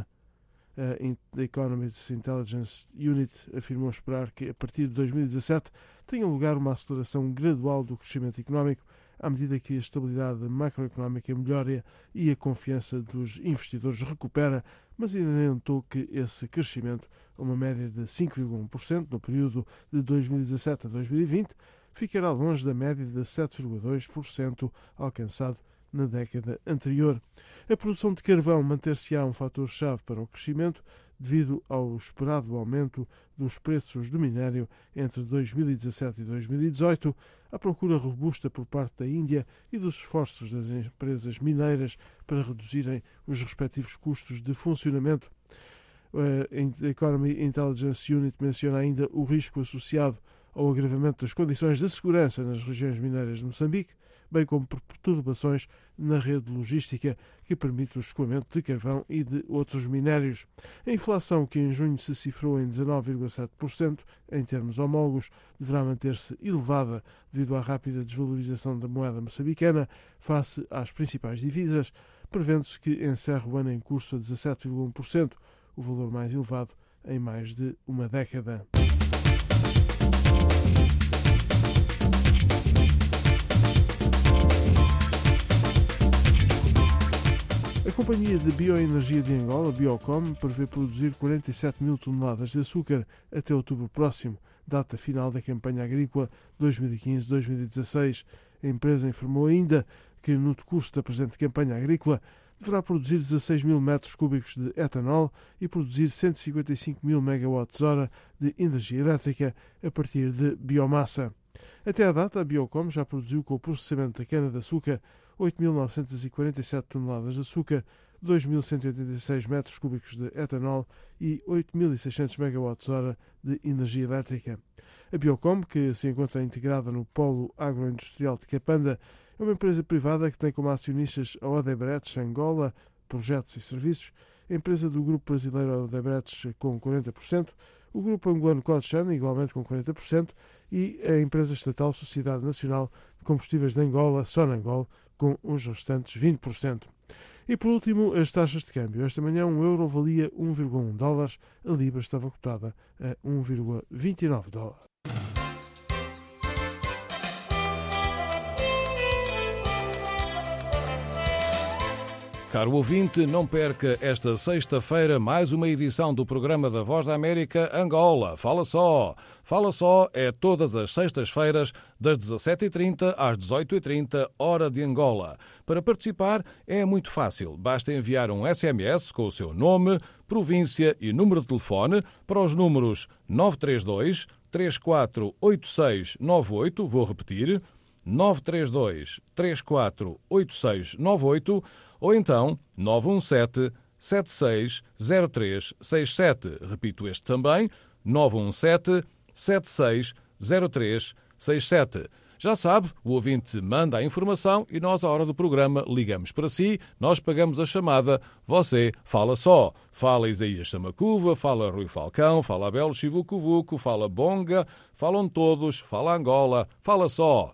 A Economist Intelligence Unit afirmou esperar que, a partir de dois mil e dezassete, tenha lugar uma aceleração gradual do crescimento económico, à medida que a estabilidade macroeconómica melhora e a confiança dos investidores recupera, mas adiantou que esse crescimento, uma média de cinco vírgula um por cento no período de dois mil e dezassete a dois mil e vinte, ficará longe da média de sete vírgula dois por cento alcançado na década anterior. A produção de carvão manter-se-á um fator-chave para o crescimento, devido ao esperado aumento dos preços do minério entre dois mil e dezassete e dois mil e dezoito, a procura robusta por parte da Índia e dos esforços das empresas mineiras para reduzirem os respectivos custos de funcionamento. A Economy Intelligence Unit menciona ainda o risco associado ao agravamento das condições de segurança nas regiões mineiras de Moçambique, bem como por perturbações na rede logística que permite o escoamento de carvão e de outros minérios. A inflação, que em junho se cifrou em dezanove vírgula sete por cento em termos homólogos, deverá manter-se elevada devido à rápida desvalorização da moeda moçambicana face às principais divisas, prevendo-se que encerre o ano em curso a dezassete vírgula um por cento, o valor mais elevado em mais de uma década. A Companhia de Bioenergia de Angola, Biocom, prevê produzir quarenta e sete mil toneladas de açúcar até outubro próximo, data final da campanha agrícola dois mil e quinze a dois mil e dezasseis. A empresa informou ainda que, no decurso da presente campanha agrícola, deverá produzir dezasseis mil metros cúbicos de etanol e produzir cento e cinquenta e cinco mil megawatts-hora de energia elétrica a partir de biomassa. Até à data, a Biocom já produziu com o processamento da cana-de-açúcar oito mil novecentas e quarenta e sete toneladas de açúcar, dois mil cento e oitenta e seis metros cúbicos de etanol e oito mil e seiscentos megawatts-hora de energia elétrica. A Biocom, que se encontra integrada no Polo Agroindustrial de Capanda, é uma empresa privada que tem como acionistas a Odebrecht Angola, Projetos e Serviços, a empresa do grupo brasileiro Odebrecht com quarenta por cento, o grupo angolano Codechan, igualmente com quarenta por cento, e a empresa estatal Sociedade Nacional de Combustíveis de Angola, Sonangol, com os restantes vinte por cento. E por último, as taxas de câmbio. Esta manhã um euro valia um vírgula um dólares, a libra estava cotada a um vírgula vinte e nove dólares. Caro ouvinte, não perca esta sexta-feira mais uma edição do programa da Voz da América Angola. Fala só! Fala só é todas as sextas-feiras, das dezassete e trinta às dezoito e trinta, hora de Angola. Para participar é muito fácil. Basta enviar um S M S com o seu nome, província e número de telefone para os números nove três dois, três quatro oito seis nove oito, vou repetir, nove três dois, três quatro oito seis nove oito, ou então nove um sete, sete seis zero três seis sete. Repito este também, nove um sete, sete seis zero três seis sete. Já sabe, o ouvinte manda a informação e nós, à hora do programa, ligamos para si, nós pagamos a chamada, você fala só. Fala Isaías Samacuva, fala Rui Falcão, fala Abel Chivucovuco, fala Bonga, falam todos, fala Angola, fala só.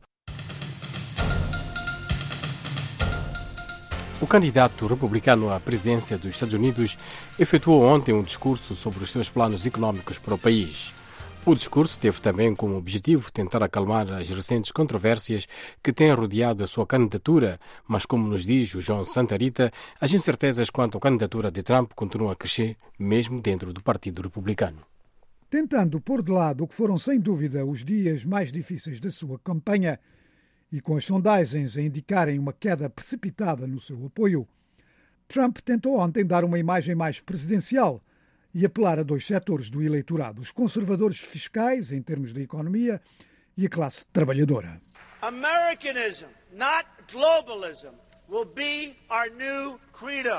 O candidato republicano à presidência dos Estados Unidos efetuou ontem um discurso sobre os seus planos econômicos para o país. O discurso teve também como objetivo tentar acalmar as recentes controvérsias que têm rodeado a sua candidatura, mas como nos diz o João Santarita, as incertezas quanto à candidatura de Trump continuam a crescer, mesmo dentro do Partido Republicano. Tentando pôr de lado o que foram sem dúvida os dias mais difíceis da sua campanha, e com as sondagens a indicarem uma queda precipitada no seu apoio, Trump tentou ontem dar uma imagem mais presidencial e apelar a dois setores do eleitorado, os conservadores fiscais, em termos de economia, e a classe trabalhadora. Americanism, not globalism, will be our new credo.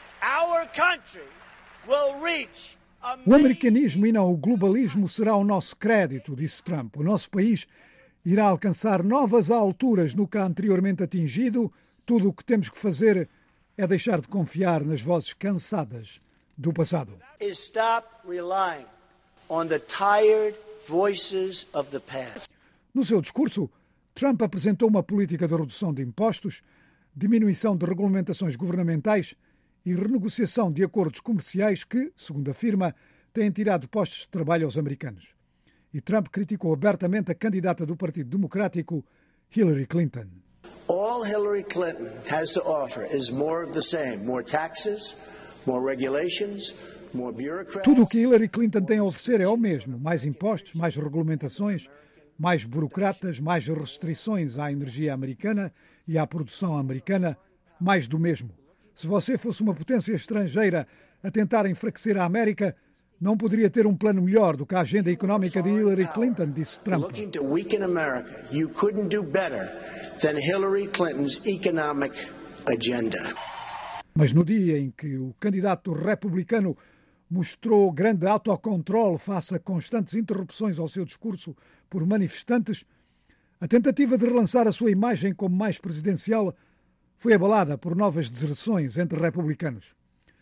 Our country will reach O americanismo e não o globalismo será o nosso crédito, disse Trump. O nosso país irá alcançar novas alturas no que anteriormente atingido. Tudo o que temos que fazer é deixar de confiar nas vozes cansadas do passado. Stop relying on the tired voices of the past. No seu discurso, Trump apresentou uma política de redução de impostos, diminuição de regulamentações governamentais e renegociação de acordos comerciais que, segundo afirma, têm tirado postos de trabalho aos americanos. E Trump criticou abertamente a candidata do Partido Democrático, Hillary Clinton. All Hillary Clinton has to offer is more of the same, more taxes, more regulations, more bureaucrats. Tudo o que Hillary Clinton tem a oferecer é o mesmo: mais impostos, mais regulamentações, mais burocratas, mais restrições à energia americana e à produção americana, mais do mesmo. Se você fosse uma potência estrangeira a tentar enfraquecer a América, não poderia ter um plano melhor do que a agenda económica de Hillary Clinton, disse Trump. Looking to weaken America, you couldn't do better than Hillary Clinton's economic agenda. Mas no dia em que o candidato republicano mostrou grande autocontrole face a constantes interrupções ao seu discurso por manifestantes, a tentativa de relançar a sua imagem como mais presidencial foi abalada por novas deserções entre republicanos.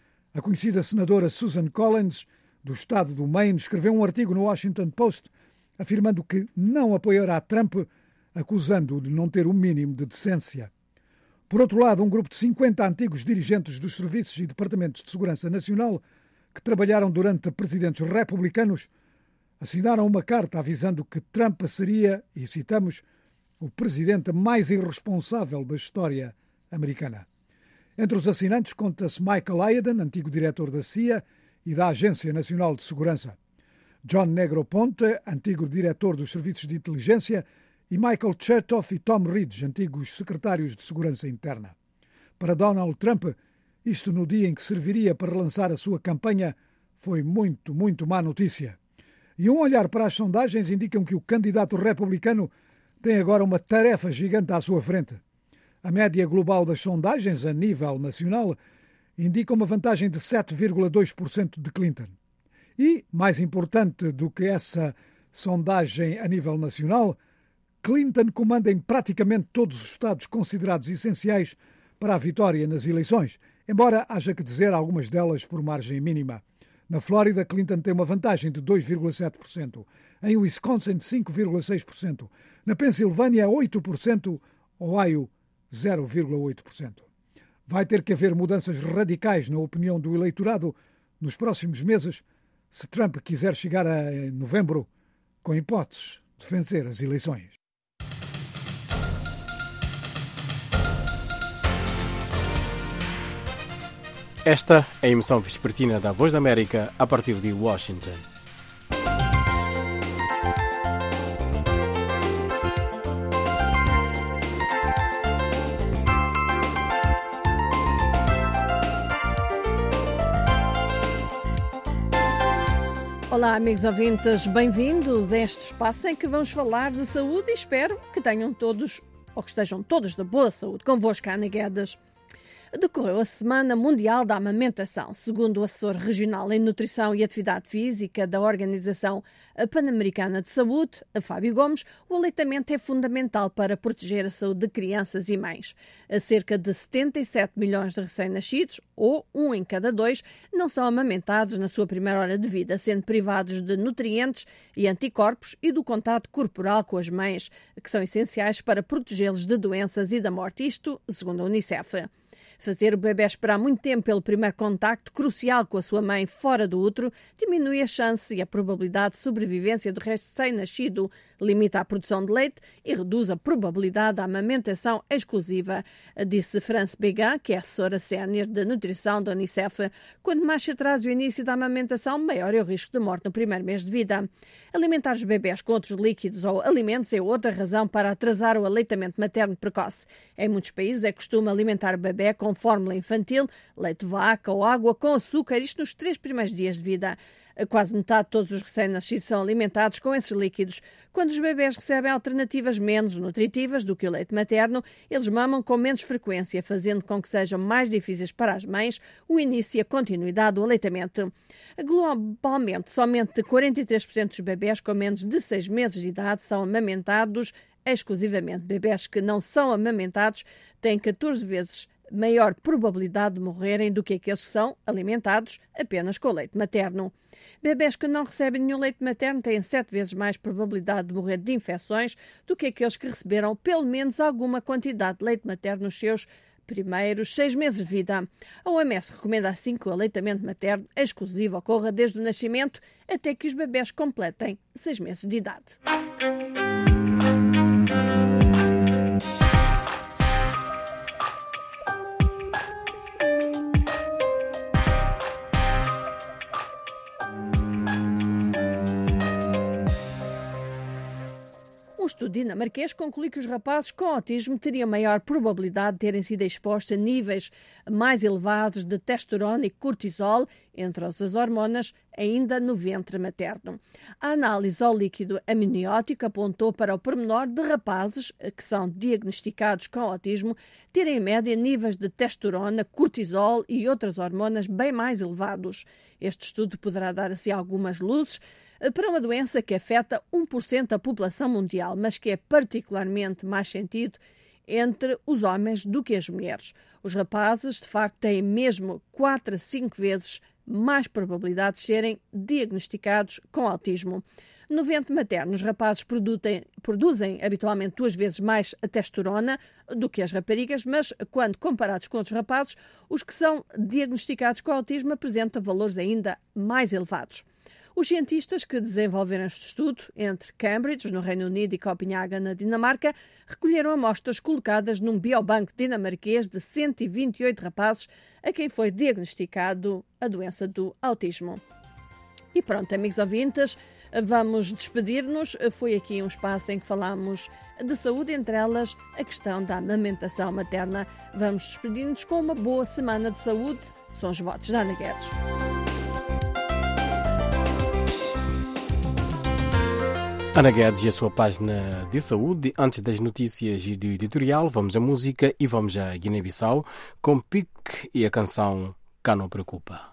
A conhecida senadora Susan Collins, do estado do Maine, escreveu um artigo no Washington Post afirmando que não apoiará Trump, acusando-o de não ter o mínimo de decência. Por outro lado, um grupo de cinquenta antigos dirigentes dos serviços e departamentos de segurança nacional que trabalharam durante presidentes republicanos assinaram uma carta avisando que Trump seria, e citamos, o presidente mais irresponsável da história americana. Entre os assinantes conta-se Michael Hayden, antigo diretor da C I A e da Agência Nacional de Segurança, John Negroponte, antigo diretor dos Serviços de Inteligência, e Michael Chertoff e Tom Ridge, antigos secretários de Segurança Interna. Para Donald Trump, isto no dia em que serviria para relançar a sua campanha, foi muito, muito má notícia. E um olhar para as sondagens indicam que o candidato republicano tem agora uma tarefa gigante à sua frente. A média global das sondagens, a nível nacional, indica uma vantagem de sete vírgula dois por cento de Clinton. E, mais importante do que essa sondagem a nível nacional, Clinton comanda em praticamente todos os estados considerados essenciais para a vitória nas eleições, embora haja que dizer algumas delas por margem mínima. Na Flórida, Clinton tem uma vantagem de dois vírgula sete por cento. Em Wisconsin, cinco vírgula seis por cento. Na Pensilvânia, oito por cento. Ohio, zero vírgula oito por cento. Vai ter que haver mudanças radicais na opinião do eleitorado nos próximos meses se Trump quiser chegar a novembro com hipóteses de vencer as eleições. Esta é a emissão vespertina da Voz da América a partir de Washington. Olá, amigos ouvintes, bem-vindos a este espaço em que vamos falar de saúde e espero que tenham todos, ou que estejam todos de boa saúde. Convosco, Ana Guedes. Decorreu a Semana Mundial da Amamentação. Segundo o assessor regional em Nutrição e Atividade Física da Organização Pan-Americana de Saúde, Fábio Gomes, o aleitamento é fundamental para proteger a saúde de crianças e mães. Cerca de setenta e sete milhões de recém-nascidos, ou um em cada dois, não são amamentados na sua primeira hora de vida, sendo privados de nutrientes e anticorpos e do contato corporal com as mães, que são essenciais para protegê-los de doenças e da morte. Isto, segundo a Unicef. Fazer o bebê esperar muito tempo pelo primeiro contacto crucial com a sua mãe fora do útero diminui a chance e a probabilidade de sobrevivência do recém-nascido, limita a produção de leite e reduz a probabilidade da amamentação exclusiva, disse France Began, que é assessora sénior de nutrição da Unicef. Quanto mais se atrasa o início da amamentação, maior é o risco de morte no primeiro mês de vida. Alimentar os bebés com outros líquidos ou alimentos é outra razão para atrasar o aleitamento materno precoce. Em muitos países é costume alimentar o bebé com fórmula infantil, leite de vaca ou água com açúcar, isto nos três primeiros dias de vida. Quase metade de todos os recém-nascidos são alimentados com esses líquidos. Quando os bebés recebem alternativas menos nutritivas do que o leite materno, eles mamam com menos frequência, fazendo com que sejam mais difíceis para as mães o início e a continuidade do aleitamento. Globalmente, somente quarenta e três por cento dos bebés com menos de seis meses de idade são amamentados exclusivamente. Bebés que não são amamentados têm catorze vezes maior probabilidade de morrerem do que aqueles que são alimentados apenas com leite materno. Bebés que não recebem nenhum leite materno têm sete vezes mais probabilidade de morrer de infecções do que aqueles que receberam pelo menos alguma quantidade de leite materno nos seus primeiros seis meses de vida. A O M S recomenda assim que o aleitamento materno exclusivo ocorra desde o nascimento até que os bebés completem seis meses de idade. Um estudo dinamarquês conclui que os rapazes com autismo teriam maior probabilidade de terem sido expostos a níveis mais elevados de testosterona e cortisol, entre as hormonas, ainda no ventre materno. A análise ao líquido amniótico apontou para o pormenor de rapazes que são diagnosticados com autismo terem em média níveis de testosterona, cortisol e outras hormonas bem mais elevados. Este estudo poderá dar assim algumas luzes para uma doença que afeta um por cento da população mundial, mas que é particularmente mais sentido entre os homens do que as mulheres. Os rapazes, de facto, têm mesmo quatro a cinco vezes mais probabilidade de serem diagnosticados com autismo. No ventre materno, os rapazes produzem, produzem habitualmente duas vezes mais a testosterona do que as raparigas, mas quando comparados com outros rapazes, os que são diagnosticados com autismo apresentam valores ainda mais elevados. Os cientistas que desenvolveram este estudo, entre Cambridge, no Reino Unido, e Copenhaga, na Dinamarca, recolheram amostras colocadas num biobanco dinamarquês de cento e vinte e oito rapazes a quem foi diagnosticado a doença do autismo. E pronto, amigos ouvintes, vamos despedir-nos. Foi aqui um espaço em que falámos de saúde, entre elas a questão da amamentação materna. Vamos despedir-nos com uma boa semana de saúde. São os votos da Ana Guedes. Ana Guedes e a sua página de saúde. Antes das notícias e do editorial, vamos à música e vamos à Guiné-Bissau com Pique e a canção Cá Não Preocupa.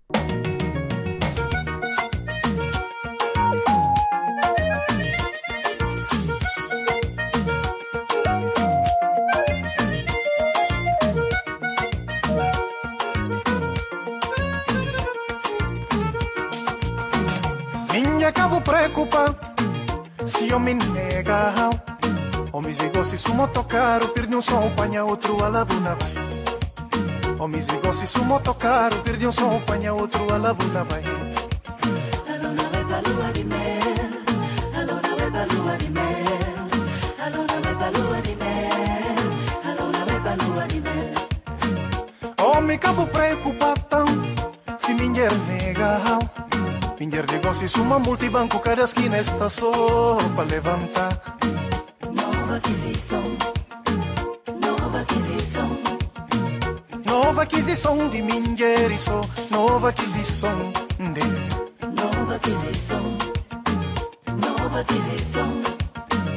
Minha cabo preocupa se eu me nega. O mi zigosi su motocaro, perdi un som, pagna outro a labuna vai. O mi zigosi su motocaro, perdi un som, pagna outro a labuna vai. Alona vai pra lua de mel, alona vai pra lua de mel, alona vai pra lua de mel, alona vai pra lua de mel. O mi cabo preocupatão, se minha nega. Pinger negozi su uma multibanco, cada esquina está só para levantar. Nova aquisição, nova aquisição, nova aquisição de Mingueriço, nova aquisição de, nova aquisição, nova aquisição,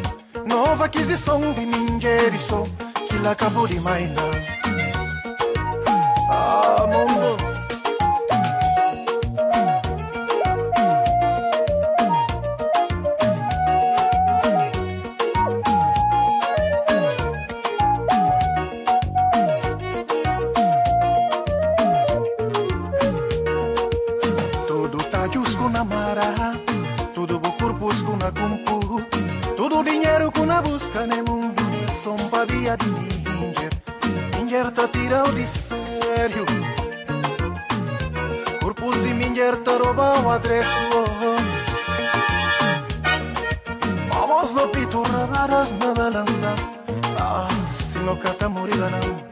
nova aquisição de Mingueriço, que lá acabou de mainar. Ah, mundo. Tudo tá jusco na mara, tudo bo corpus com na cumpu, tudo dinheiro com na busca no mundo, som babia de Inger, Inger tá tirado de sério, corpus e Inger tá roubar o adresso, vamos no pito rabadas na balança, ah, se não cata morida não.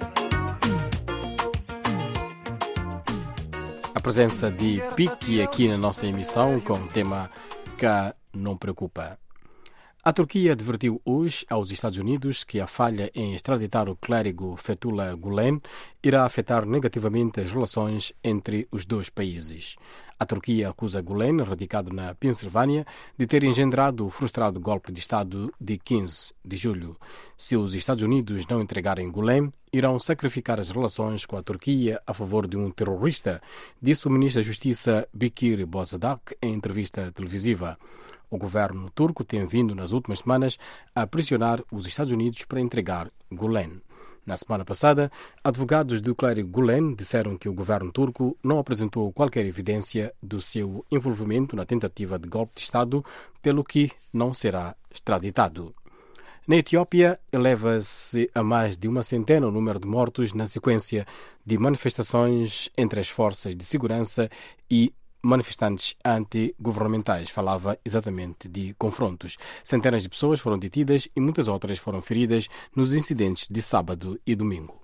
A presença de Pique aqui na nossa emissão com o tema Cá não preocupa. A Turquia advertiu hoje aos Estados Unidos que a falha em extraditar o clérigo Fethullah Gulen irá afetar negativamente as relações entre os dois países. A Turquia acusa Gulen, radicado na Pensilvânia, de ter engendrado o frustrado golpe de Estado de quinze de julho. Se os Estados Unidos não entregarem Gulen, irão sacrificar as relações com a Turquia a favor de um terrorista, disse o ministro da Justiça Bekir Bozadak em entrevista televisiva. O governo turco tem vindo nas últimas semanas a pressionar os Estados Unidos para entregar Gulen. Na semana passada, advogados do clérigo Gulen disseram que o governo turco não apresentou qualquer evidência do seu envolvimento na tentativa de golpe de Estado, pelo que não será extraditado. Na Etiópia, eleva-se a mais de uma centena o número de mortos na sequência de manifestações entre as forças de segurança e manifestantes anti-governamentais. Falava exatamente de confrontos. Centenas de pessoas foram detidas e muitas outras foram feridas nos incidentes de sábado e domingo.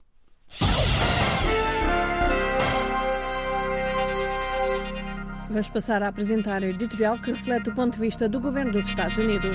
Vamos passar a apresentar o editorial que reflete o ponto de vista do governo dos Estados Unidos.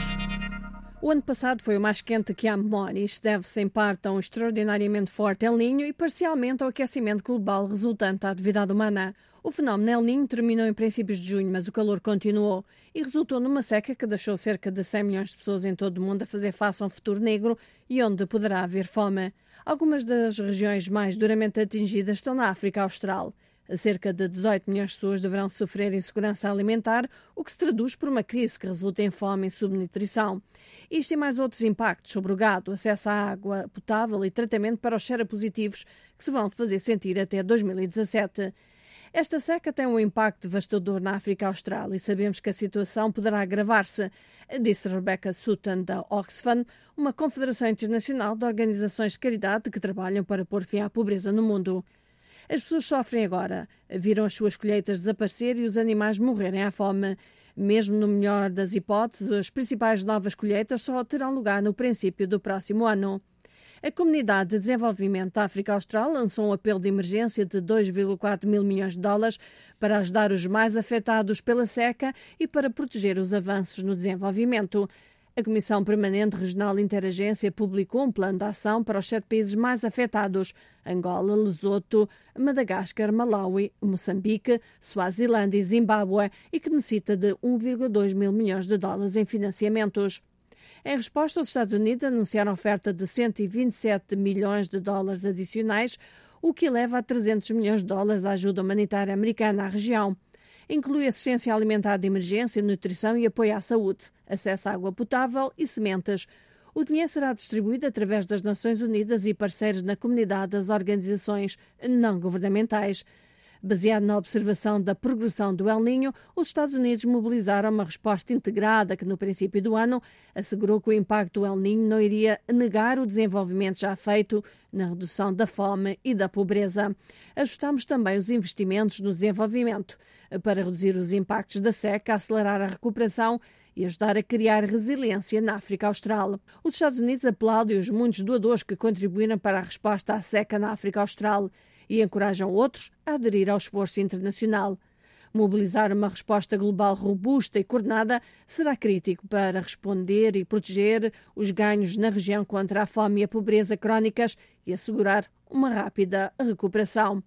O ano passado foi o mais quente que há memória. Isto deve-se em parte a um extraordinariamente forte El Niño e parcialmente ao aquecimento global resultante da atividade humana. O fenómeno El Niño terminou em princípios de junho, mas o calor continuou e resultou numa seca que deixou cerca de cem milhões de pessoas em todo o mundo a fazer face a um futuro negro e onde poderá haver fome. Algumas das regiões mais duramente atingidas estão na África Austral. Cerca de dezoito milhões de pessoas deverão sofrer insegurança alimentar, o que se traduz por uma crise que resulta em fome e subnutrição. Isto e mais outros impactos sobre o gado, acesso à água potável e tratamento para os seropositivos que se vão fazer sentir até dois mil e dezassete. Esta seca tem um impacto devastador na África Austral e sabemos que a situação poderá agravar-se, disse Rebecca Sutton da Oxfam, uma confederação internacional de organizações de caridade que trabalham para pôr fim à pobreza no mundo. As pessoas sofrem agora, viram as suas colheitas desaparecer e os animais morrerem à fome. Mesmo no melhor das hipóteses, as principais novas colheitas só terão lugar no princípio do próximo ano. A Comunidade de Desenvolvimento da África Austral lançou um apelo de emergência de dois vírgula quatro mil milhões de dólares para ajudar os mais afetados pela seca e para proteger os avanços no desenvolvimento. A Comissão Permanente Regional Interagência publicou um plano de ação para os sete países mais afetados: Angola, Lesoto, Madagascar, Malawi, Moçambique, Suazilândia e Zimbábue, e que necessita de um vírgula dois mil milhões de dólares em financiamentos. Em resposta, os Estados Unidos anunciaram a oferta de cento e vinte e sete milhões de dólares adicionais, o que eleva a trezentos milhões de dólares a ajuda humanitária americana à região. Inclui assistência alimentar de emergência, nutrição e apoio à saúde, acesso à água potável e sementes. O dinheiro será distribuído através das Nações Unidas e parceiros na comunidade das organizações não governamentais. Baseado na observação da progressão do El Niño, os Estados Unidos mobilizaram uma resposta integrada que, no princípio do ano, assegurou que o impacto do El Niño não iria negar o desenvolvimento já feito na redução da fome e da pobreza. Ajustamos também os investimentos no desenvolvimento para reduzir os impactos da seca, acelerar a recuperação e ajudar a criar resiliência na África Austral. Os Estados Unidos aplaudem os muitos doadores que contribuíram para a resposta à seca na África Austral e encorajam outros a aderir ao esforço internacional. Mobilizar uma resposta global robusta e coordenada será crítico para responder e proteger os ganhos na região contra a fome e a pobreza crónicas e assegurar uma rápida recuperação.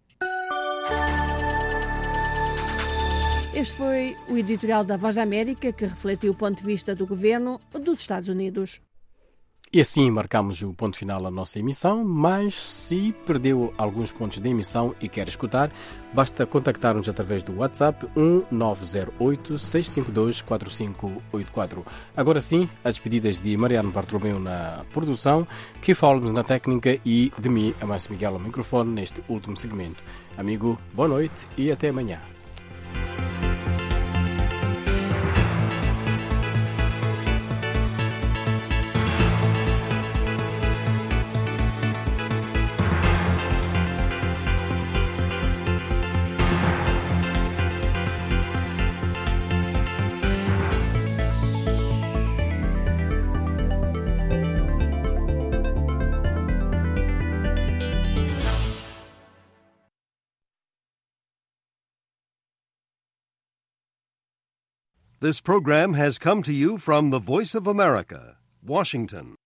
Este foi o editorial da Voz da América, que refletiu o ponto de vista do governo dos Estados Unidos. E assim marcamos o ponto final da nossa emissão, mas se perdeu alguns pontos da emissão e quer escutar, basta contactar-nos através do WhatsApp um nove zero oito, seis cinco dois, quatro cinco oito quatro. Agora sim, as despedidas de Mariano Bartolomeu na produção, Keith Holmes na técnica e de mim, Amácio Miguel ao microfone neste último segmento. Amigo, boa noite e até amanhã. This program has come to you from the Voice of America, Washington.